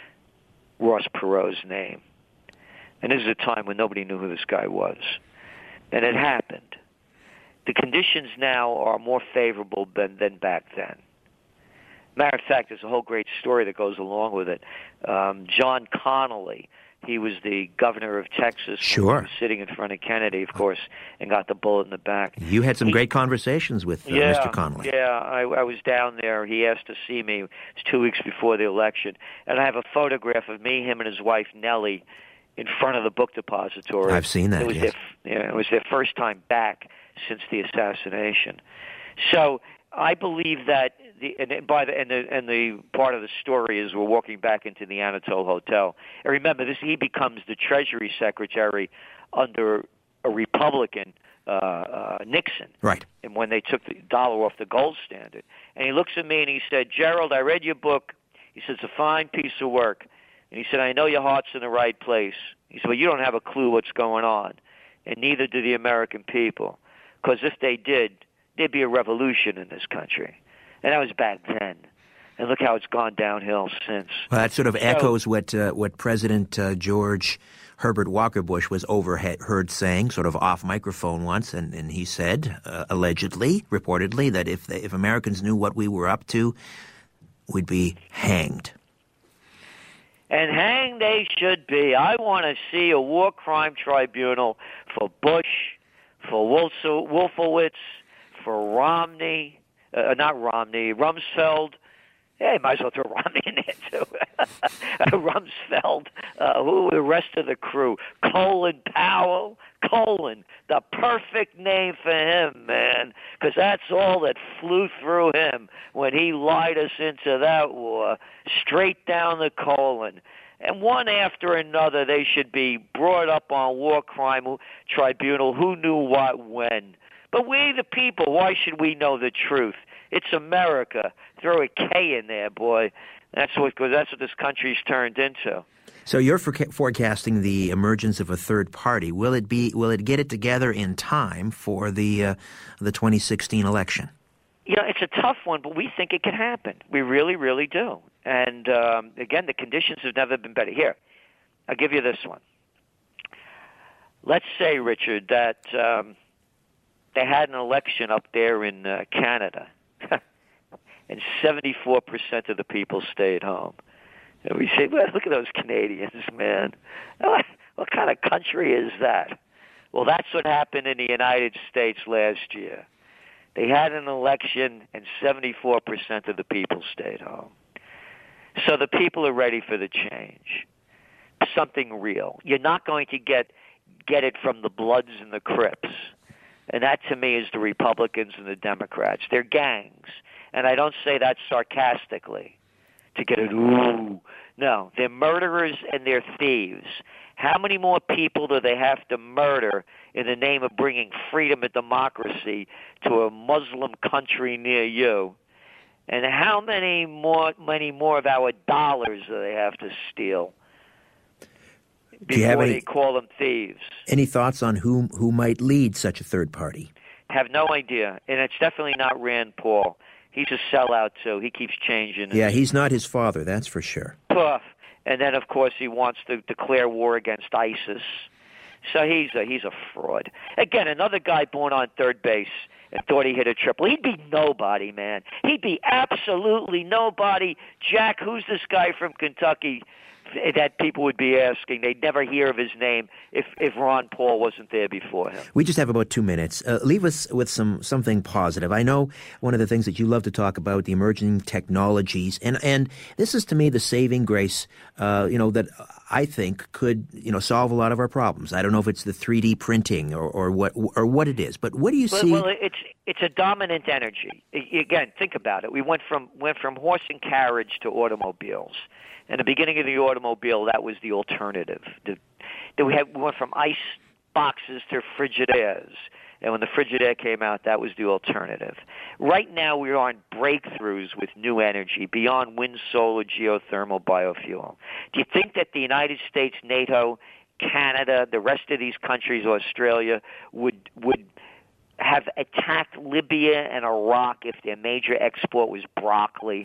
Ross Perot's name. And this is a time when nobody knew who this guy was. And it happened. The conditions now are more favorable than, than back then. Matter of fact, there's a whole great story that goes along with it. Um, John Connally, he was the governor of Texas. Sure. When he was sitting in front of Kennedy, of course, and got the bullet in the back. You had some he, great conversations with uh, yeah, Mister Connally. Yeah, I, I was down there. He asked to see me. It was two weeks before the election. And I have a photograph of me, him, and his wife, Nellie, in front of the book depository. I've seen that, It was, yes. their, yeah, it was their first time back since the assassination. So I believe that, the, and by the and the and the part of the story is we're walking back into the Anatole Hotel. And remember, this he becomes the Treasury Secretary under a Republican, uh, uh, Nixon. Right. And when they took the dollar off the gold standard, and he looks at me and he said, "Gerald, I read your book." He said, "It's a fine piece of work." And he said, "I know your heart's in the right place." He said, "But you don't have a clue what's going on, and neither do the American people. Because if they did, there'd be a revolution in this country." And that was back then. And look how it's gone downhill since. Well, that sort of So, echoes what uh, what President uh, George Herbert Walker Bush was overheard saying, sort of off microphone once, and, and he said, uh, allegedly, reportedly, that if they, if Americans knew what we were up to, we'd be hanged. And hang they should be. I want to see a war crime tribunal for Bush, for Wolfowitz, for Romney, uh, not Romney, Rumsfeld. Yeah, you might as well throw Romney in there, too. Rumsfeld, uh, who the rest of the crew. Colin Powell. Colin, the perfect name for him, man, because that's all that flew through him when he lied us into that war. Straight down the colon. And one after another, they should be brought up on war crime tribunal. Who knew what when? But we, the people, why should we know the truth? It's America. Throw a K in there, boy. That's what, cause that's what this country's turned into. So you're forecasting the emergence of a third party. Will it be? Will it get it together in time for the uh, the twenty sixteen election? You know, it's a tough one, but we think it can happen. We really, really do. And um, again, the conditions have never been better. Here, I'll give you this one. Let's say, Richard, that um, they had an election up there in uh, Canada, and seventy-four percent of the people stayed home. And we say, well, look at those Canadians, man. What kind of country is that? Well, that's what happened in the United States last year. They had an election, and seventy-four percent of the people stayed home. So the people are ready for the change, something real. You're not going to get get it from the Bloods and the Crips. And that, to me, is the Republicans and the Democrats. They're gangs. And I don't say that sarcastically to get it, ooh. No, they're murderers and they're thieves. How many more people do they have to murder in the name of bringing freedom and democracy to a Muslim country near you? And how many more many more of our dollars do they have to steal before any, they call them thieves? Any thoughts on who, who might lead such a third party? Have no idea. And it's definitely not Rand Paul. He's a sellout, too. He keeps changing. Yeah, he's not his father, that's for sure. Puff. And then, of course, he wants to declare war against ISIS. So he's a, he's a fraud. Again, another guy born on third base and thought he hit a triple. He'd be nobody, man. He'd be absolutely nobody. Jack, who's this guy from Kentucky that people would be asking. They'd never hear of his name if, if Ron Paul wasn't there before him. We just have about two minutes. Uh, leave us with some something positive. I know one of the things that you love to talk about, the emerging technologies, and, and this is to me the saving grace, uh, you know, that I think could, you know, solve a lot of our problems. I don't know if it's the three D printing or, or what or what it is, but what do you well, see? Well, it's it's a dominant energy. Again, think about it. We went from went from horse and carriage to automobiles. In the beginning of the automobile, that was the alternative. The, the, we, had, we went from ice boxes to Frigidaires. And when the Frigidaire came out, that was the alternative. Right now, we're on breakthroughs with new energy beyond wind, solar, geothermal, biofuel. Do you think that the United States, NATO, Canada, the rest of these countries, Australia, would would have attacked Libya and Iraq if their major export was broccoli?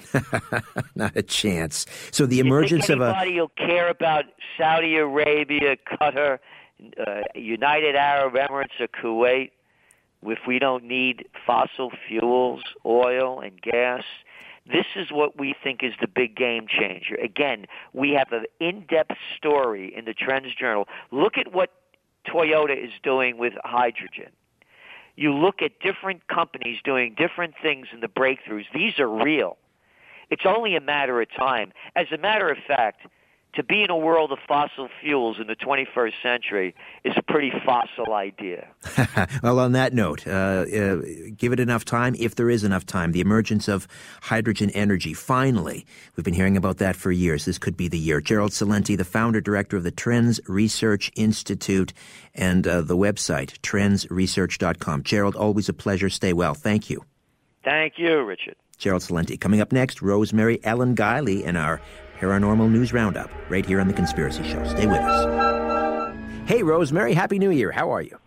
Not a chance. So the emergence of a... anybody will care about Saudi Arabia, Qatar, uh, United Arab Emirates, or Kuwait if we don't need fossil fuels, oil, and gas? This is what we think is the big game changer. Again, we have an in-depth story in the Trends Journal. Look at what Toyota is doing with hydrogen. You look at different companies doing different things in the breakthroughs. These are real. It's only a matter of time. As a matter of fact, to be in a world of fossil fuels in the twenty-first century is a pretty fossil idea. Well, on that note, uh, uh, give it enough time, if there is enough time. The emergence of hydrogen energy, finally. We've been hearing about that for years. This could be the year. Gerald Celente, the founder, director of the Trends Research Institute, and uh, the website, trends research dot com. Gerald, always a pleasure. Stay well. Thank you. Thank you, Richard. Gerald Celente. Coming up next, Rosemary Ellen Guiley in our Paranormal News Roundup, right here on The Conspiracy Show. Stay with us. Hey, Rosemary, Happy New Year. How are you?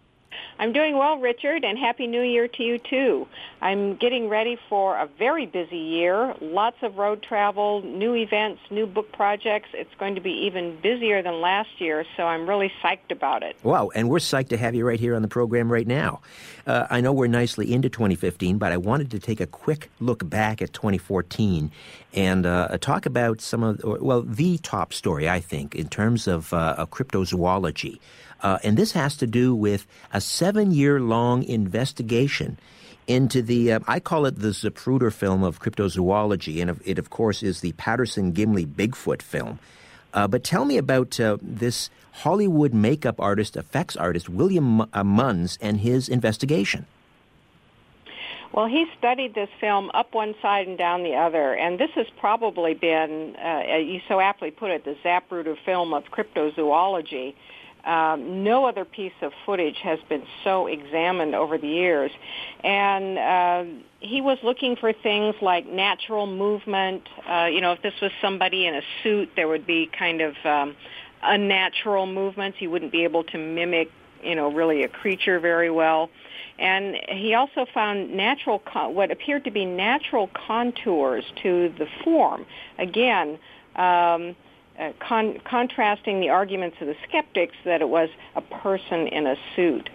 I'm doing well, Richard, and Happy New Year to you, too. I'm getting ready for a very busy year, lots of road travel, new events, new book projects. It's going to be even busier than last year, so I'm really psyched about it. Wow, and we're psyched to have you right here on the program right now. Uh, I know we're nicely into twenty fifteen, but I wanted to take a quick look back at twenty fourteen and uh, talk about some of, well, the top story, I think, in terms of, uh, of cryptozoology. Uh, and this has to do with a seven-year-long investigation into the, uh, I call it the Zapruder film of cryptozoology, and it, of course, is the Patterson-Gimlin Bigfoot film. Uh, but tell me about uh, this Hollywood makeup artist, effects artist, William uh, Munns, and his investigation. Well, he studied this film up one side and down the other, and this has probably been, uh, you so aptly put it, the Zapruder film of cryptozoology. Um, no other piece of footage has been so examined over the years. And uh, he was looking for things like natural movement. Uh, you know, if this was somebody in a suit, there would be kind of um, unnatural movements. You wouldn't be able to mimic, you know, really a creature very well. And he also found natural, con- what appeared to be natural contours to the form. Again, um, Uh, con- contrasting the arguments of the skeptics that it was a person in a suit.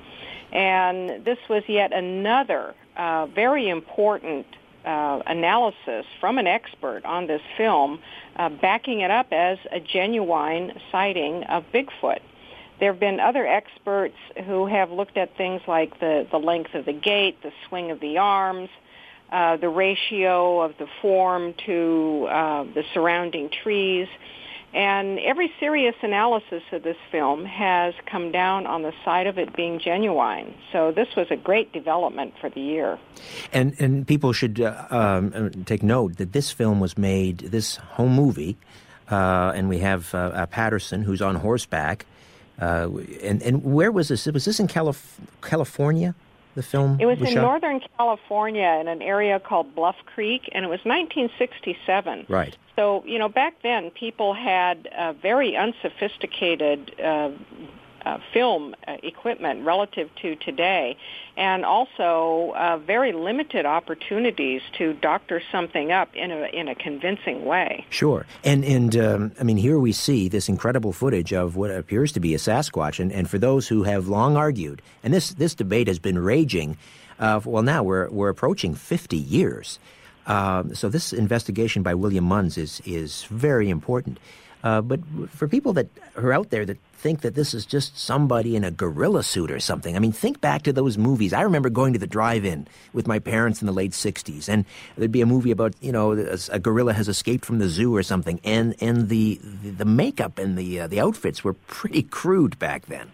And this was yet another uh, very important uh, analysis from an expert on this film, uh, backing it up as a genuine sighting of Bigfoot. There have been other experts who have looked at things like the, the length of the gait, the swing of the arms, uh, the ratio of the form to uh, the surrounding trees. And every serious analysis of this film has come down on the side of it being genuine. So this was a great development for the year. And and people should uh, um, take note that this film was made, this home movie, uh, and we have uh, uh, Patterson, who's on horseback. Uh, and, and where was this? Was this in Calif- California? The film It was, was in shot? Northern California in an area called Bluff Creek, and it was nineteen sixty-seven. Right. So, you know, back then people had uh, very unsophisticated uh, uh, film uh, equipment relative to today, and also uh, very limited opportunities to doctor something up in a in a convincing way. Sure. And, and um, I mean, here we see this incredible footage of what appears to be a Sasquatch. And, and for those who have long argued, and this, this debate has been raging, uh, well, now we're, we're approaching fifty years. Uh, so this investigation by William Munns is, is very important. Uh, but for people that are out there that think that this is just somebody in a gorilla suit or something, I mean, think back to those movies. I remember going to the drive-in with my parents in the late sixties, and there'd be a movie about, you know, a, a gorilla has escaped from the zoo or something, and and the the, the makeup and the uh, the outfits were pretty crude back then.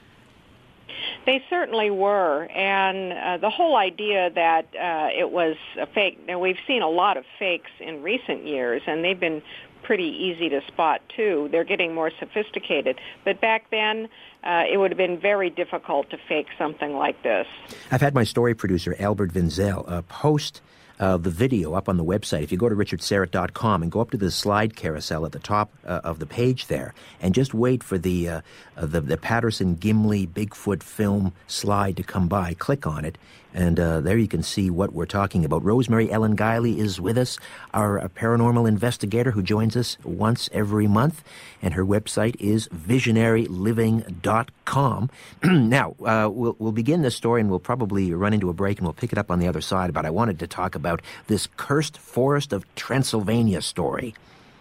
They certainly were, and uh, the whole idea that uh, it was a fake. Now, we've seen a lot of fakes in recent years, and they've been pretty easy to spot, too. They're getting more sophisticated. But back then, uh, it would have been very difficult to fake something like this. I've had my story producer, Albert Vinzel, uh, post uh, the video up on the website. If you go to richard syrett dot com and go up to the slide carousel at the top uh, of the page there, and just wait for the, uh, uh, the the Patterson-Gimli Bigfoot film slide to come by, click on it, and uh, there you can see what we're talking about. Rosemary Ellen Guiley is with us, our paranormal investigator who joins us once every month, and her website is visionary living dot com. Now, uh, we'll, we'll begin this story, and we'll probably run into a break, and we'll pick it up on the other side, but I wanted to talk about this Cursed Forest of Transylvania story.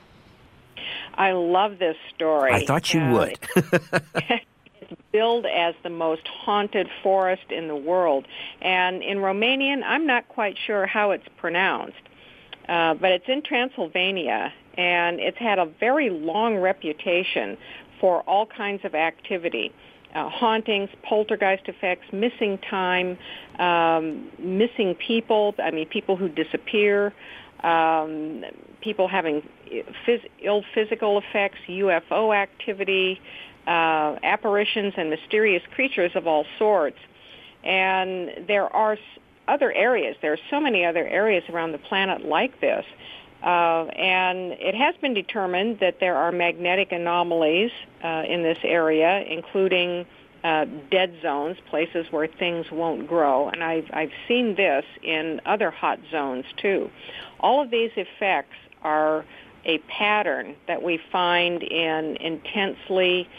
I love this story. I thought you uh, would. It's billed as the most haunted forest in the world. And in Romanian, I'm not quite sure how it's pronounced, uh, but it's in Transylvania, and it's had a very long reputation for all kinds of activity. Uh, hauntings, poltergeist effects, missing time, um, missing people, I mean, people who disappear, um, people having phys- ill physical effects, U F O activity, uh, apparitions and mysterious creatures of all sorts. And there are other areas. There are so many other areas around the planet like this. Uh, and it has been determined that there are magnetic anomalies uh, in this area, including uh, dead zones, places where things won't grow. And I've, I've seen this in other hot zones, too. All of these effects are a pattern that we find in intensely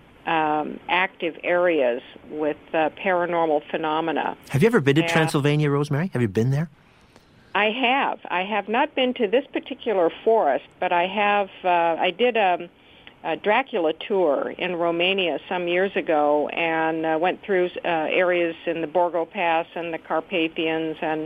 um, active areas with uh, paranormal phenomena. Have you ever been to and Transylvania, Rosemary? Have you been there? I have. I have not been to this particular forest, but I have. Uh, I did a, a Dracula tour in Romania some years ago, and uh, went through uh, areas in the Borgo Pass and the Carpathians, and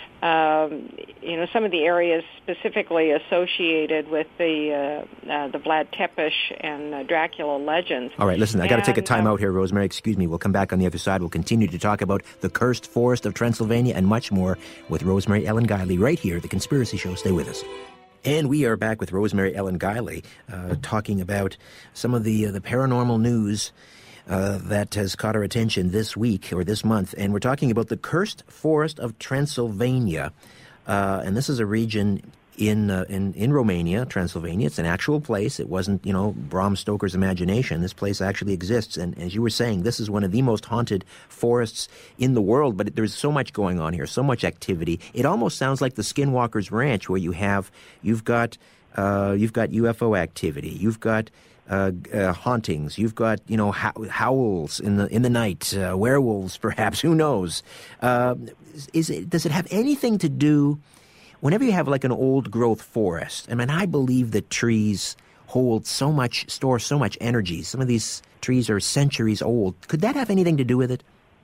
um, you know, some of the areas specifically associated with the uh, uh, the Vlad Tepes and uh, Dracula legends. All right, listen, I got to take a time uh, out here, Rosemary. Excuse me. We'll come back on the other side. We'll continue to talk about the Cursed Forest of Transylvania and much more with Rosemary Ellen Guiley right here at The Conspiracy Show. Stay with us. And we are back with Rosemary Ellen Guiley, uh, talking about some of the uh, the paranormal news Uh, that has caught our attention this week or this month. And we're talking about the Cursed Forest of Transylvania. Uh, and this is a region in, uh, in in Romania, Transylvania. It's an actual place. It wasn't, you know, Bram Stoker's imagination. This place actually exists. And as you were saying, this is one of the most haunted forests in the world. But there's so much going on here, so much activity. It almost sounds like the Skinwalker's Ranch, where you have, you've got, uh, you've got U F O activity. You've got Uh, uh, hauntings. You've got, you know, how- howls in the in the night, uh, werewolves, perhaps. Who knows? Uh, is it? Does it have anything to do? Whenever you have like an old growth forest, I mean, I believe that trees hold so much, store so much energy. Some of these trees are centuries old. Could that have anything to do with it?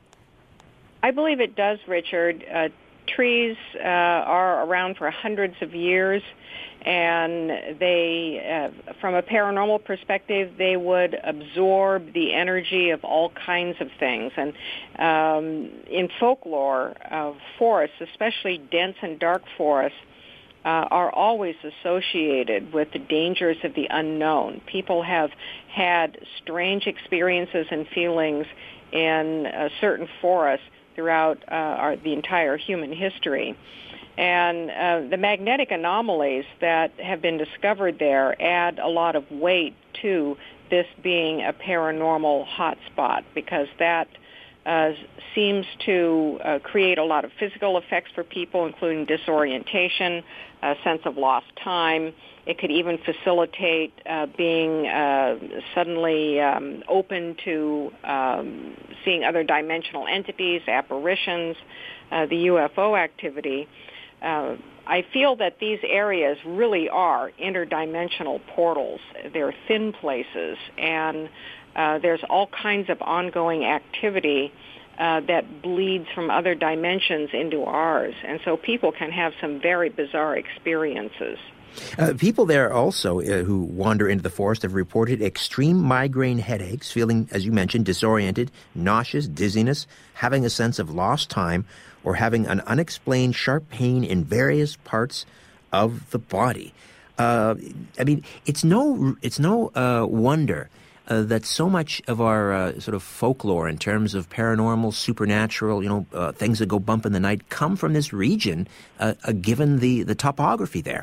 I believe it does, Richard. Uh, trees uh, are around for hundreds of years. And they, uh, from a paranormal perspective, they would absorb the energy of all kinds of things. And um, in folklore, uh, forests, especially dense and dark forests, uh, are always associated with the dangers of the unknown. People have had strange experiences and feelings in uh, certain forests throughout uh, our, the entire human history. And uh, the magnetic anomalies that have been discovered there add a lot of weight to this being a paranormal hotspot, because that uh, seems to uh, create a lot of physical effects for people, including disorientation, a sense of lost time. It could even facilitate uh, being uh, suddenly um, open to um, seeing other dimensional entities, apparitions, uh, the U F O activity. Uh, I feel that these areas really are interdimensional portals. They're thin places, and uh, there's all kinds of ongoing activity uh, that bleeds from other dimensions into ours. And so people can have some very bizarre experiences. Uh, people there also uh, who wander into the forest have reported extreme migraine headaches, feeling, as you mentioned, disoriented, nauseous, dizziness, having a sense of lost time, or having an unexplained sharp pain in various parts of the body. Uh, I mean, it's no, it's no uh, wonder uh, that so much of our uh, sort of folklore in terms of paranormal, supernatural, you know, uh, things that go bump in the night come from this region, uh, uh, given the, the topography there.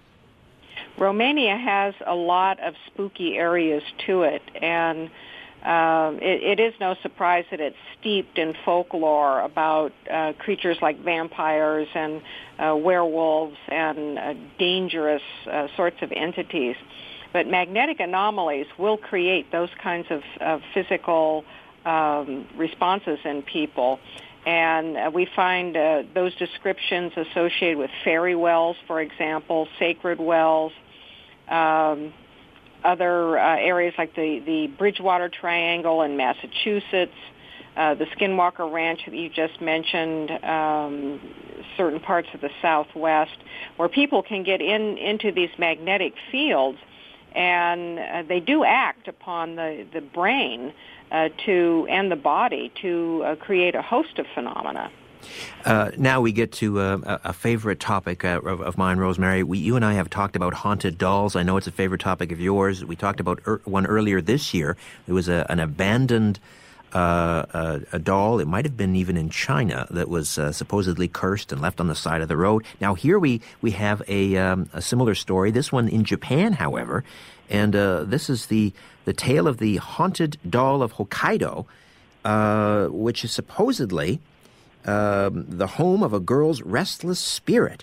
Romania has a lot of spooky areas to it, and um, it, it is no surprise that it's steeped in folklore about uh, creatures like vampires and uh, werewolves and uh, dangerous uh, sorts of entities. But magnetic anomalies will create those kinds of, of physical um, responses in people. And uh, we find uh, those descriptions associated with fairy wells, for example, sacred wells, Um, other uh, areas like the, the Bridgewater Triangle in Massachusetts, uh, the Skinwalker Ranch that you just mentioned, um, certain parts of the Southwest, where people can get in into these magnetic fields, and uh, they do act upon the, the brain uh, to and the body to uh, create a host of phenomena. Uh, now we get to uh, a favorite topic uh, of, of mine, Rosemary. We, you and I have talked about haunted dolls. I know it's a favorite topic of yours. We talked about er, one earlier this year. It was a, an abandoned uh, a, a doll. It might have been even in China that was uh, supposedly cursed and left on the side of the road. Now here we, we have a, um, a similar story, this one in Japan, however. And uh, this is the, the tale of the haunted doll of Hokkaido, uh, which is supposedly Um, the home of a girl's restless spirit.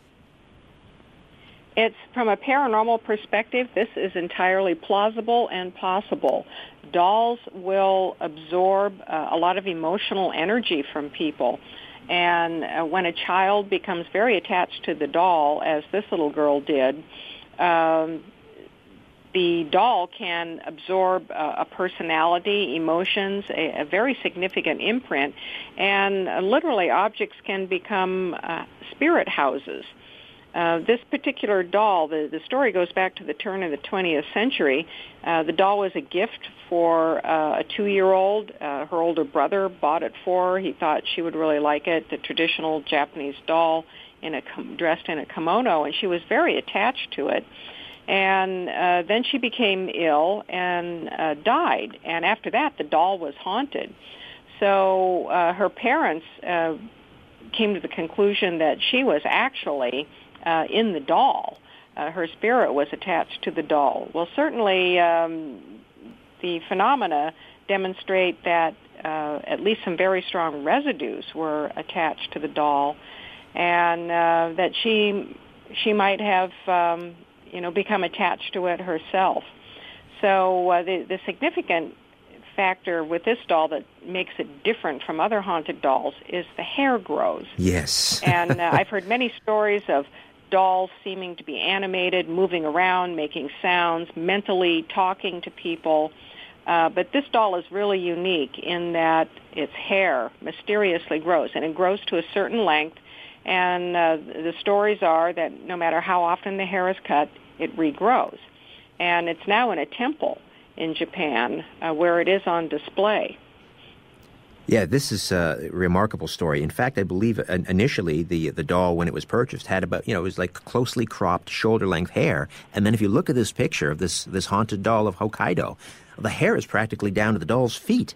It's, from a paranormal perspective, this is entirely plausible and possible. Dolls will absorb uh, a lot of emotional energy from people. And uh, when a child becomes very attached to the doll, as this little girl did, um, the doll can absorb uh, a personality, emotions, a, a very significant imprint, and uh, literally objects can become uh, spirit houses. Uh, this particular doll, the, the story goes back to the turn of the twentieth century. Uh, the doll was a gift for uh, a two-year-old. Uh, her older brother bought it for her. He thought she would really like it, the traditional Japanese doll in a dressed in a kimono, and she was very attached to it. And uh, then she became ill and uh, died. And after that, the doll was haunted. So uh, her parents uh, came to the conclusion that she was actually uh, in the doll. Uh, her spirit was attached to the doll. Well, certainly um, the phenomena demonstrate that uh, at least some very strong residues were attached to the doll, and uh, that she she might have um, you know become attached to it herself. So uh, the the significant factor with this doll that makes it different from other haunted dolls is the hair grows. Yes. And uh, I've heard many stories of dolls seeming to be animated, moving around, making sounds, mentally talking to people. Uh, but this doll is really unique in that its hair mysteriously grows, and it grows to a certain length. And uh, the stories are that no matter how often the hair is cut, it regrows. And it's now in a temple in Japan uh, where it is on display. Yeah, this is a remarkable story. In fact, I believe initially the the doll, when it was purchased, had about, you know, it was like closely cropped shoulder-length hair. And then if you look at this picture of this, this haunted doll of Hokkaido, the hair is practically down to the doll's feet.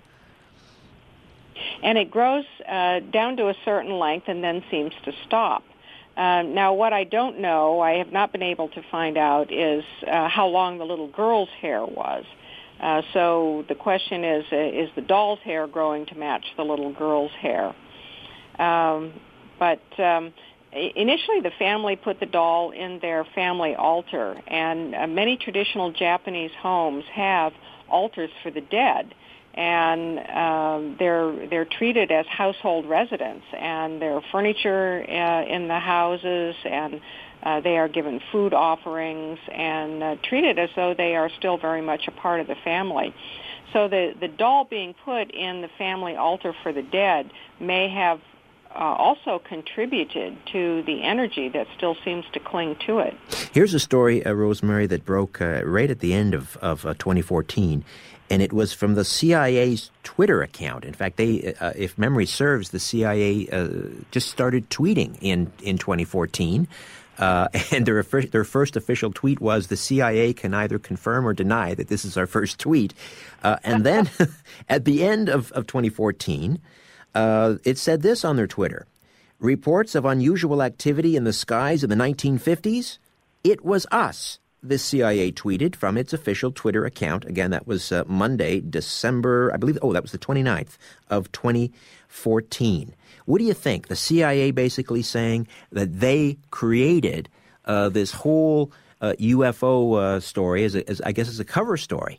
And it grows uh, down to a certain length and then seems to stop. Uh, now, what I don't know, I have not been able to find out, is uh, how long the little girl's hair was. Uh, so the question is, uh, is the doll's hair growing to match the little girl's hair? Um, but um, initially the family put the doll in their family altar, and uh, many traditional Japanese homes have altars for the dead. and um, they're they're treated as household residents, and there are furniture uh, in the houses, and uh, they are given food offerings and uh, treated as though they are still very much a part of the family. So the, the doll being put in the family altar for the dead may have uh, also contributed to the energy that still seems to cling to it. Here's a story, uh, Rosemary, that broke uh, right at the end of, of uh, twenty fourteen, and it was from the C I A's Twitter account. In fact, they, uh, if memory serves, the C I A uh, just started tweeting in, in twenty fourteen. Uh, and their, their first official tweet was, the C I A can either confirm or deny that this is our first tweet. Uh, and then at the end of, of twenty fourteen, uh, it said this on their Twitter: reports of unusual activity in the skies of the nineteen fifties? It was us, the C I A tweeted from its official Twitter account. Again, that was uh, Monday, December, I believe, oh, that was the twenty-ninth of twenty fourteen. What do you think? The C I A basically saying that they created uh, this whole uh, U F O uh, story, as, a, as I guess as a cover story.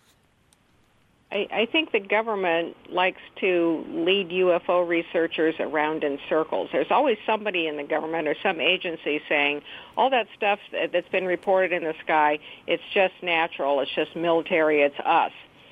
I, I think the government likes to lead U F O researchers around in circles. There's always somebody in the government or some agency saying, all that stuff that's been reported in the sky, it's just natural, it's just military, it's us.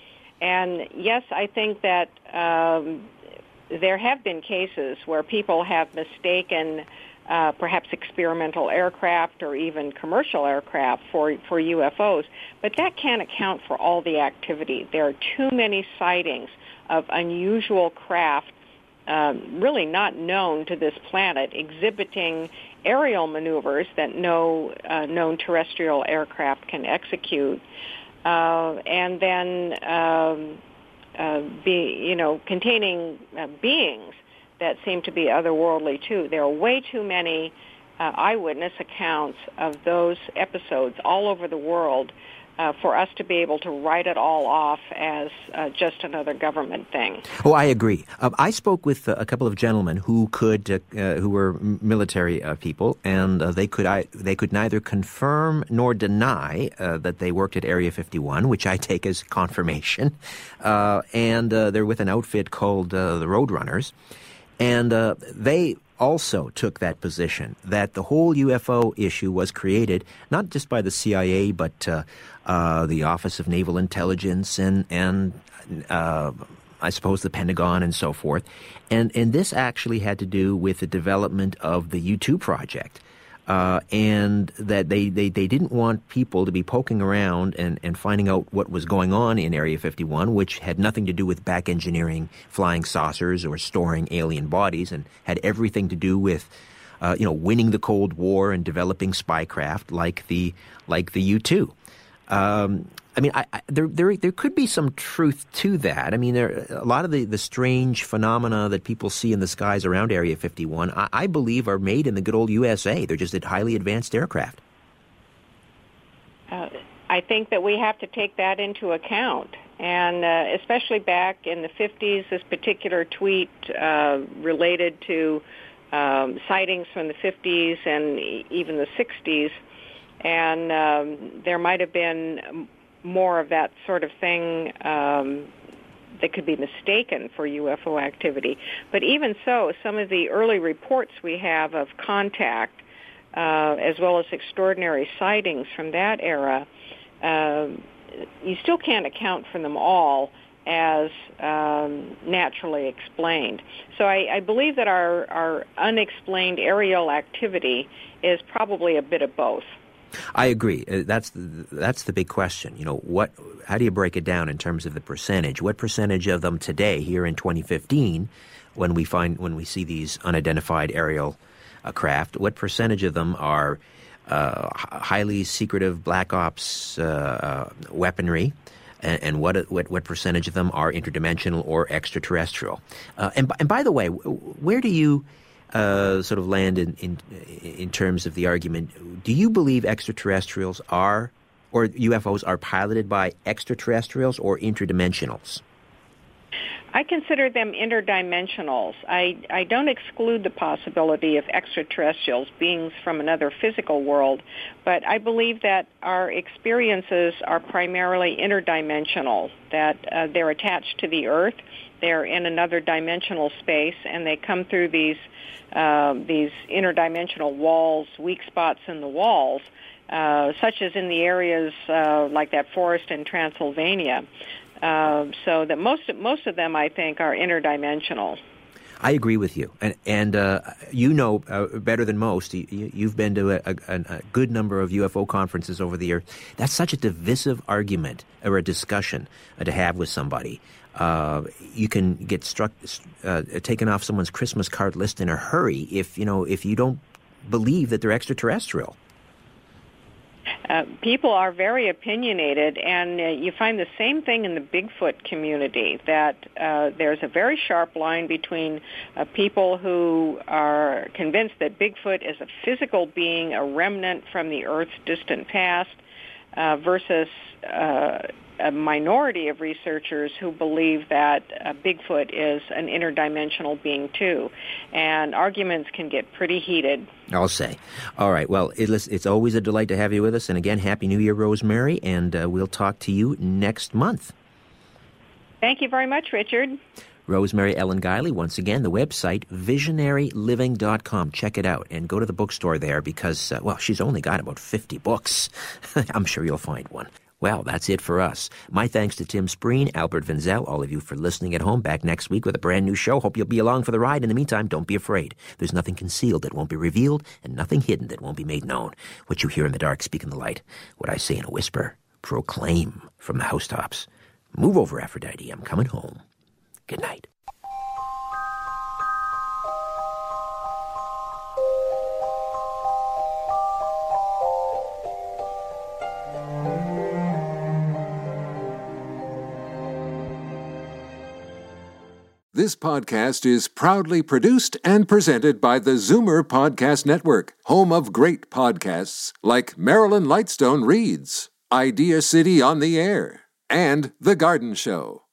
And yes, I think that um, there have been cases where people have mistaken uh, perhaps experimental aircraft or even commercial aircraft for, for U F Os, but that can't account for all the activity. There are too many sightings of unusual craft um, really not known to this planet, exhibiting aerial maneuvers that no uh, known terrestrial aircraft can execute. Uh, and then um, uh, be you know containing uh, beings that seem to be otherworldly too. There are way too many uh, eyewitness accounts of those episodes all over the world uh, for us to be able to write it all off as uh, just another government thing. Oh, I agree. Uh, I spoke with uh, a couple of gentlemen who could, uh, uh, who were military uh, people, and uh, they could, I, they could neither confirm nor deny uh, that they worked at Area fifty-one, which I take as confirmation. Uh, and uh, they're with an outfit called uh, the Roadrunners, and uh, they also took that position that the whole U F O issue was created not just by the C I A, but uh, uh, the Office of Naval Intelligence and and uh, I suppose the Pentagon and so forth. And and this actually had to do with the development of the U two project. Uh, and that they, they, they didn't want people to be poking around and, and finding out what was going on in Area fifty-one, which had nothing to do with back engineering flying saucers or storing alien bodies, and had everything to do with, uh, you know, winning the Cold War and developing spycraft like the like the U two. Um, I mean, I, I, there, there, there could be some truth to that. I mean, there a lot of the, the strange phenomena that people see in the skies around Area fifty-one, I, I believe, are made in the good old U S A. They're just highly advanced aircraft. Uh, I think that we have to take that into account, and uh, especially back in the fifties, this particular tweet uh, related to um, sightings from the fifties and even the sixties, and um, there might have been more of that sort of thing um, that could be mistaken for U F O activity. But even so, some of the early reports we have of contact, uh, as well as extraordinary sightings from that era, uh, you still can't account for them all as um, naturally explained. So I, I believe that our, our unexplained aerial activity is probably a bit of both. I agree. Uh, that's the, that's the big question. You know, what? How do you break it down in terms of the percentage? What percentage of them today, here in twenty fifteen, when we find when we see these unidentified aerial uh, craft, what percentage of them are uh, highly secretive black ops uh, uh, weaponry, and, and what what what percentage of them are interdimensional or extraterrestrial? Uh, and and by the way, where do you Uh, sort of land in, in in terms of the argument? Do you believe extraterrestrials are, or U F Os are piloted by extraterrestrials or interdimensionals? I consider them interdimensionals. I, I don't exclude the possibility of extraterrestrials, beings from another physical world, but I believe that our experiences are primarily interdimensional, that uh, they're attached to the Earth, they're in another dimensional space, and they come through these, uh, these interdimensional walls, weak spots in the walls, uh, such as in the areas uh, like that forest in Transylvania. Uh, so that most most of them, I think, are interdimensional. I agree with you, and and uh, you know uh, better than most. You, you've been to a, a, a good number of U F O conferences over the years. That's such a divisive argument or a discussion uh, to have with somebody. Uh, you can get struck, uh, taken off someone's Christmas card list in a hurry if you know if you don't believe that they're extraterrestrial. Uh, people are very opinionated, and uh, you find the same thing in the Bigfoot community, that uh, there's a very sharp line between uh, people who are convinced that Bigfoot is a physical being, a remnant from the Earth's distant past, uh, versus uh, a minority of researchers who believe that uh, Bigfoot is an interdimensional being too. And arguments can get pretty heated. I'll say. All right. Well, it, it's always a delight to have you with us. And again, Happy New Year, Rosemary. And uh, we'll talk to you next month. Thank you very much, Richard. Rosemary Ellen Guiley, once again, the website, visionary living dot com. Check it out and go to the bookstore there because, uh, well, she's only got about fifty books. I'm sure you'll find one. Well, that's it for us. My thanks to Tim Spreen, Albert Vinzel, all of you for listening at home. Back next week with a brand new show. Hope you'll be along for the ride. In the meantime, don't be afraid. There's nothing concealed that won't be revealed and nothing hidden that won't be made known. What you hear in the dark, speak in the light. What I say in a whisper, proclaim from the housetops. Move over, Aphrodite. I'm coming home. Good night. This podcast is proudly produced and presented by the Zoomer Podcast Network, home of great podcasts like Marilyn Lightstone Reads, Idea City on the Air, and The Garden Show.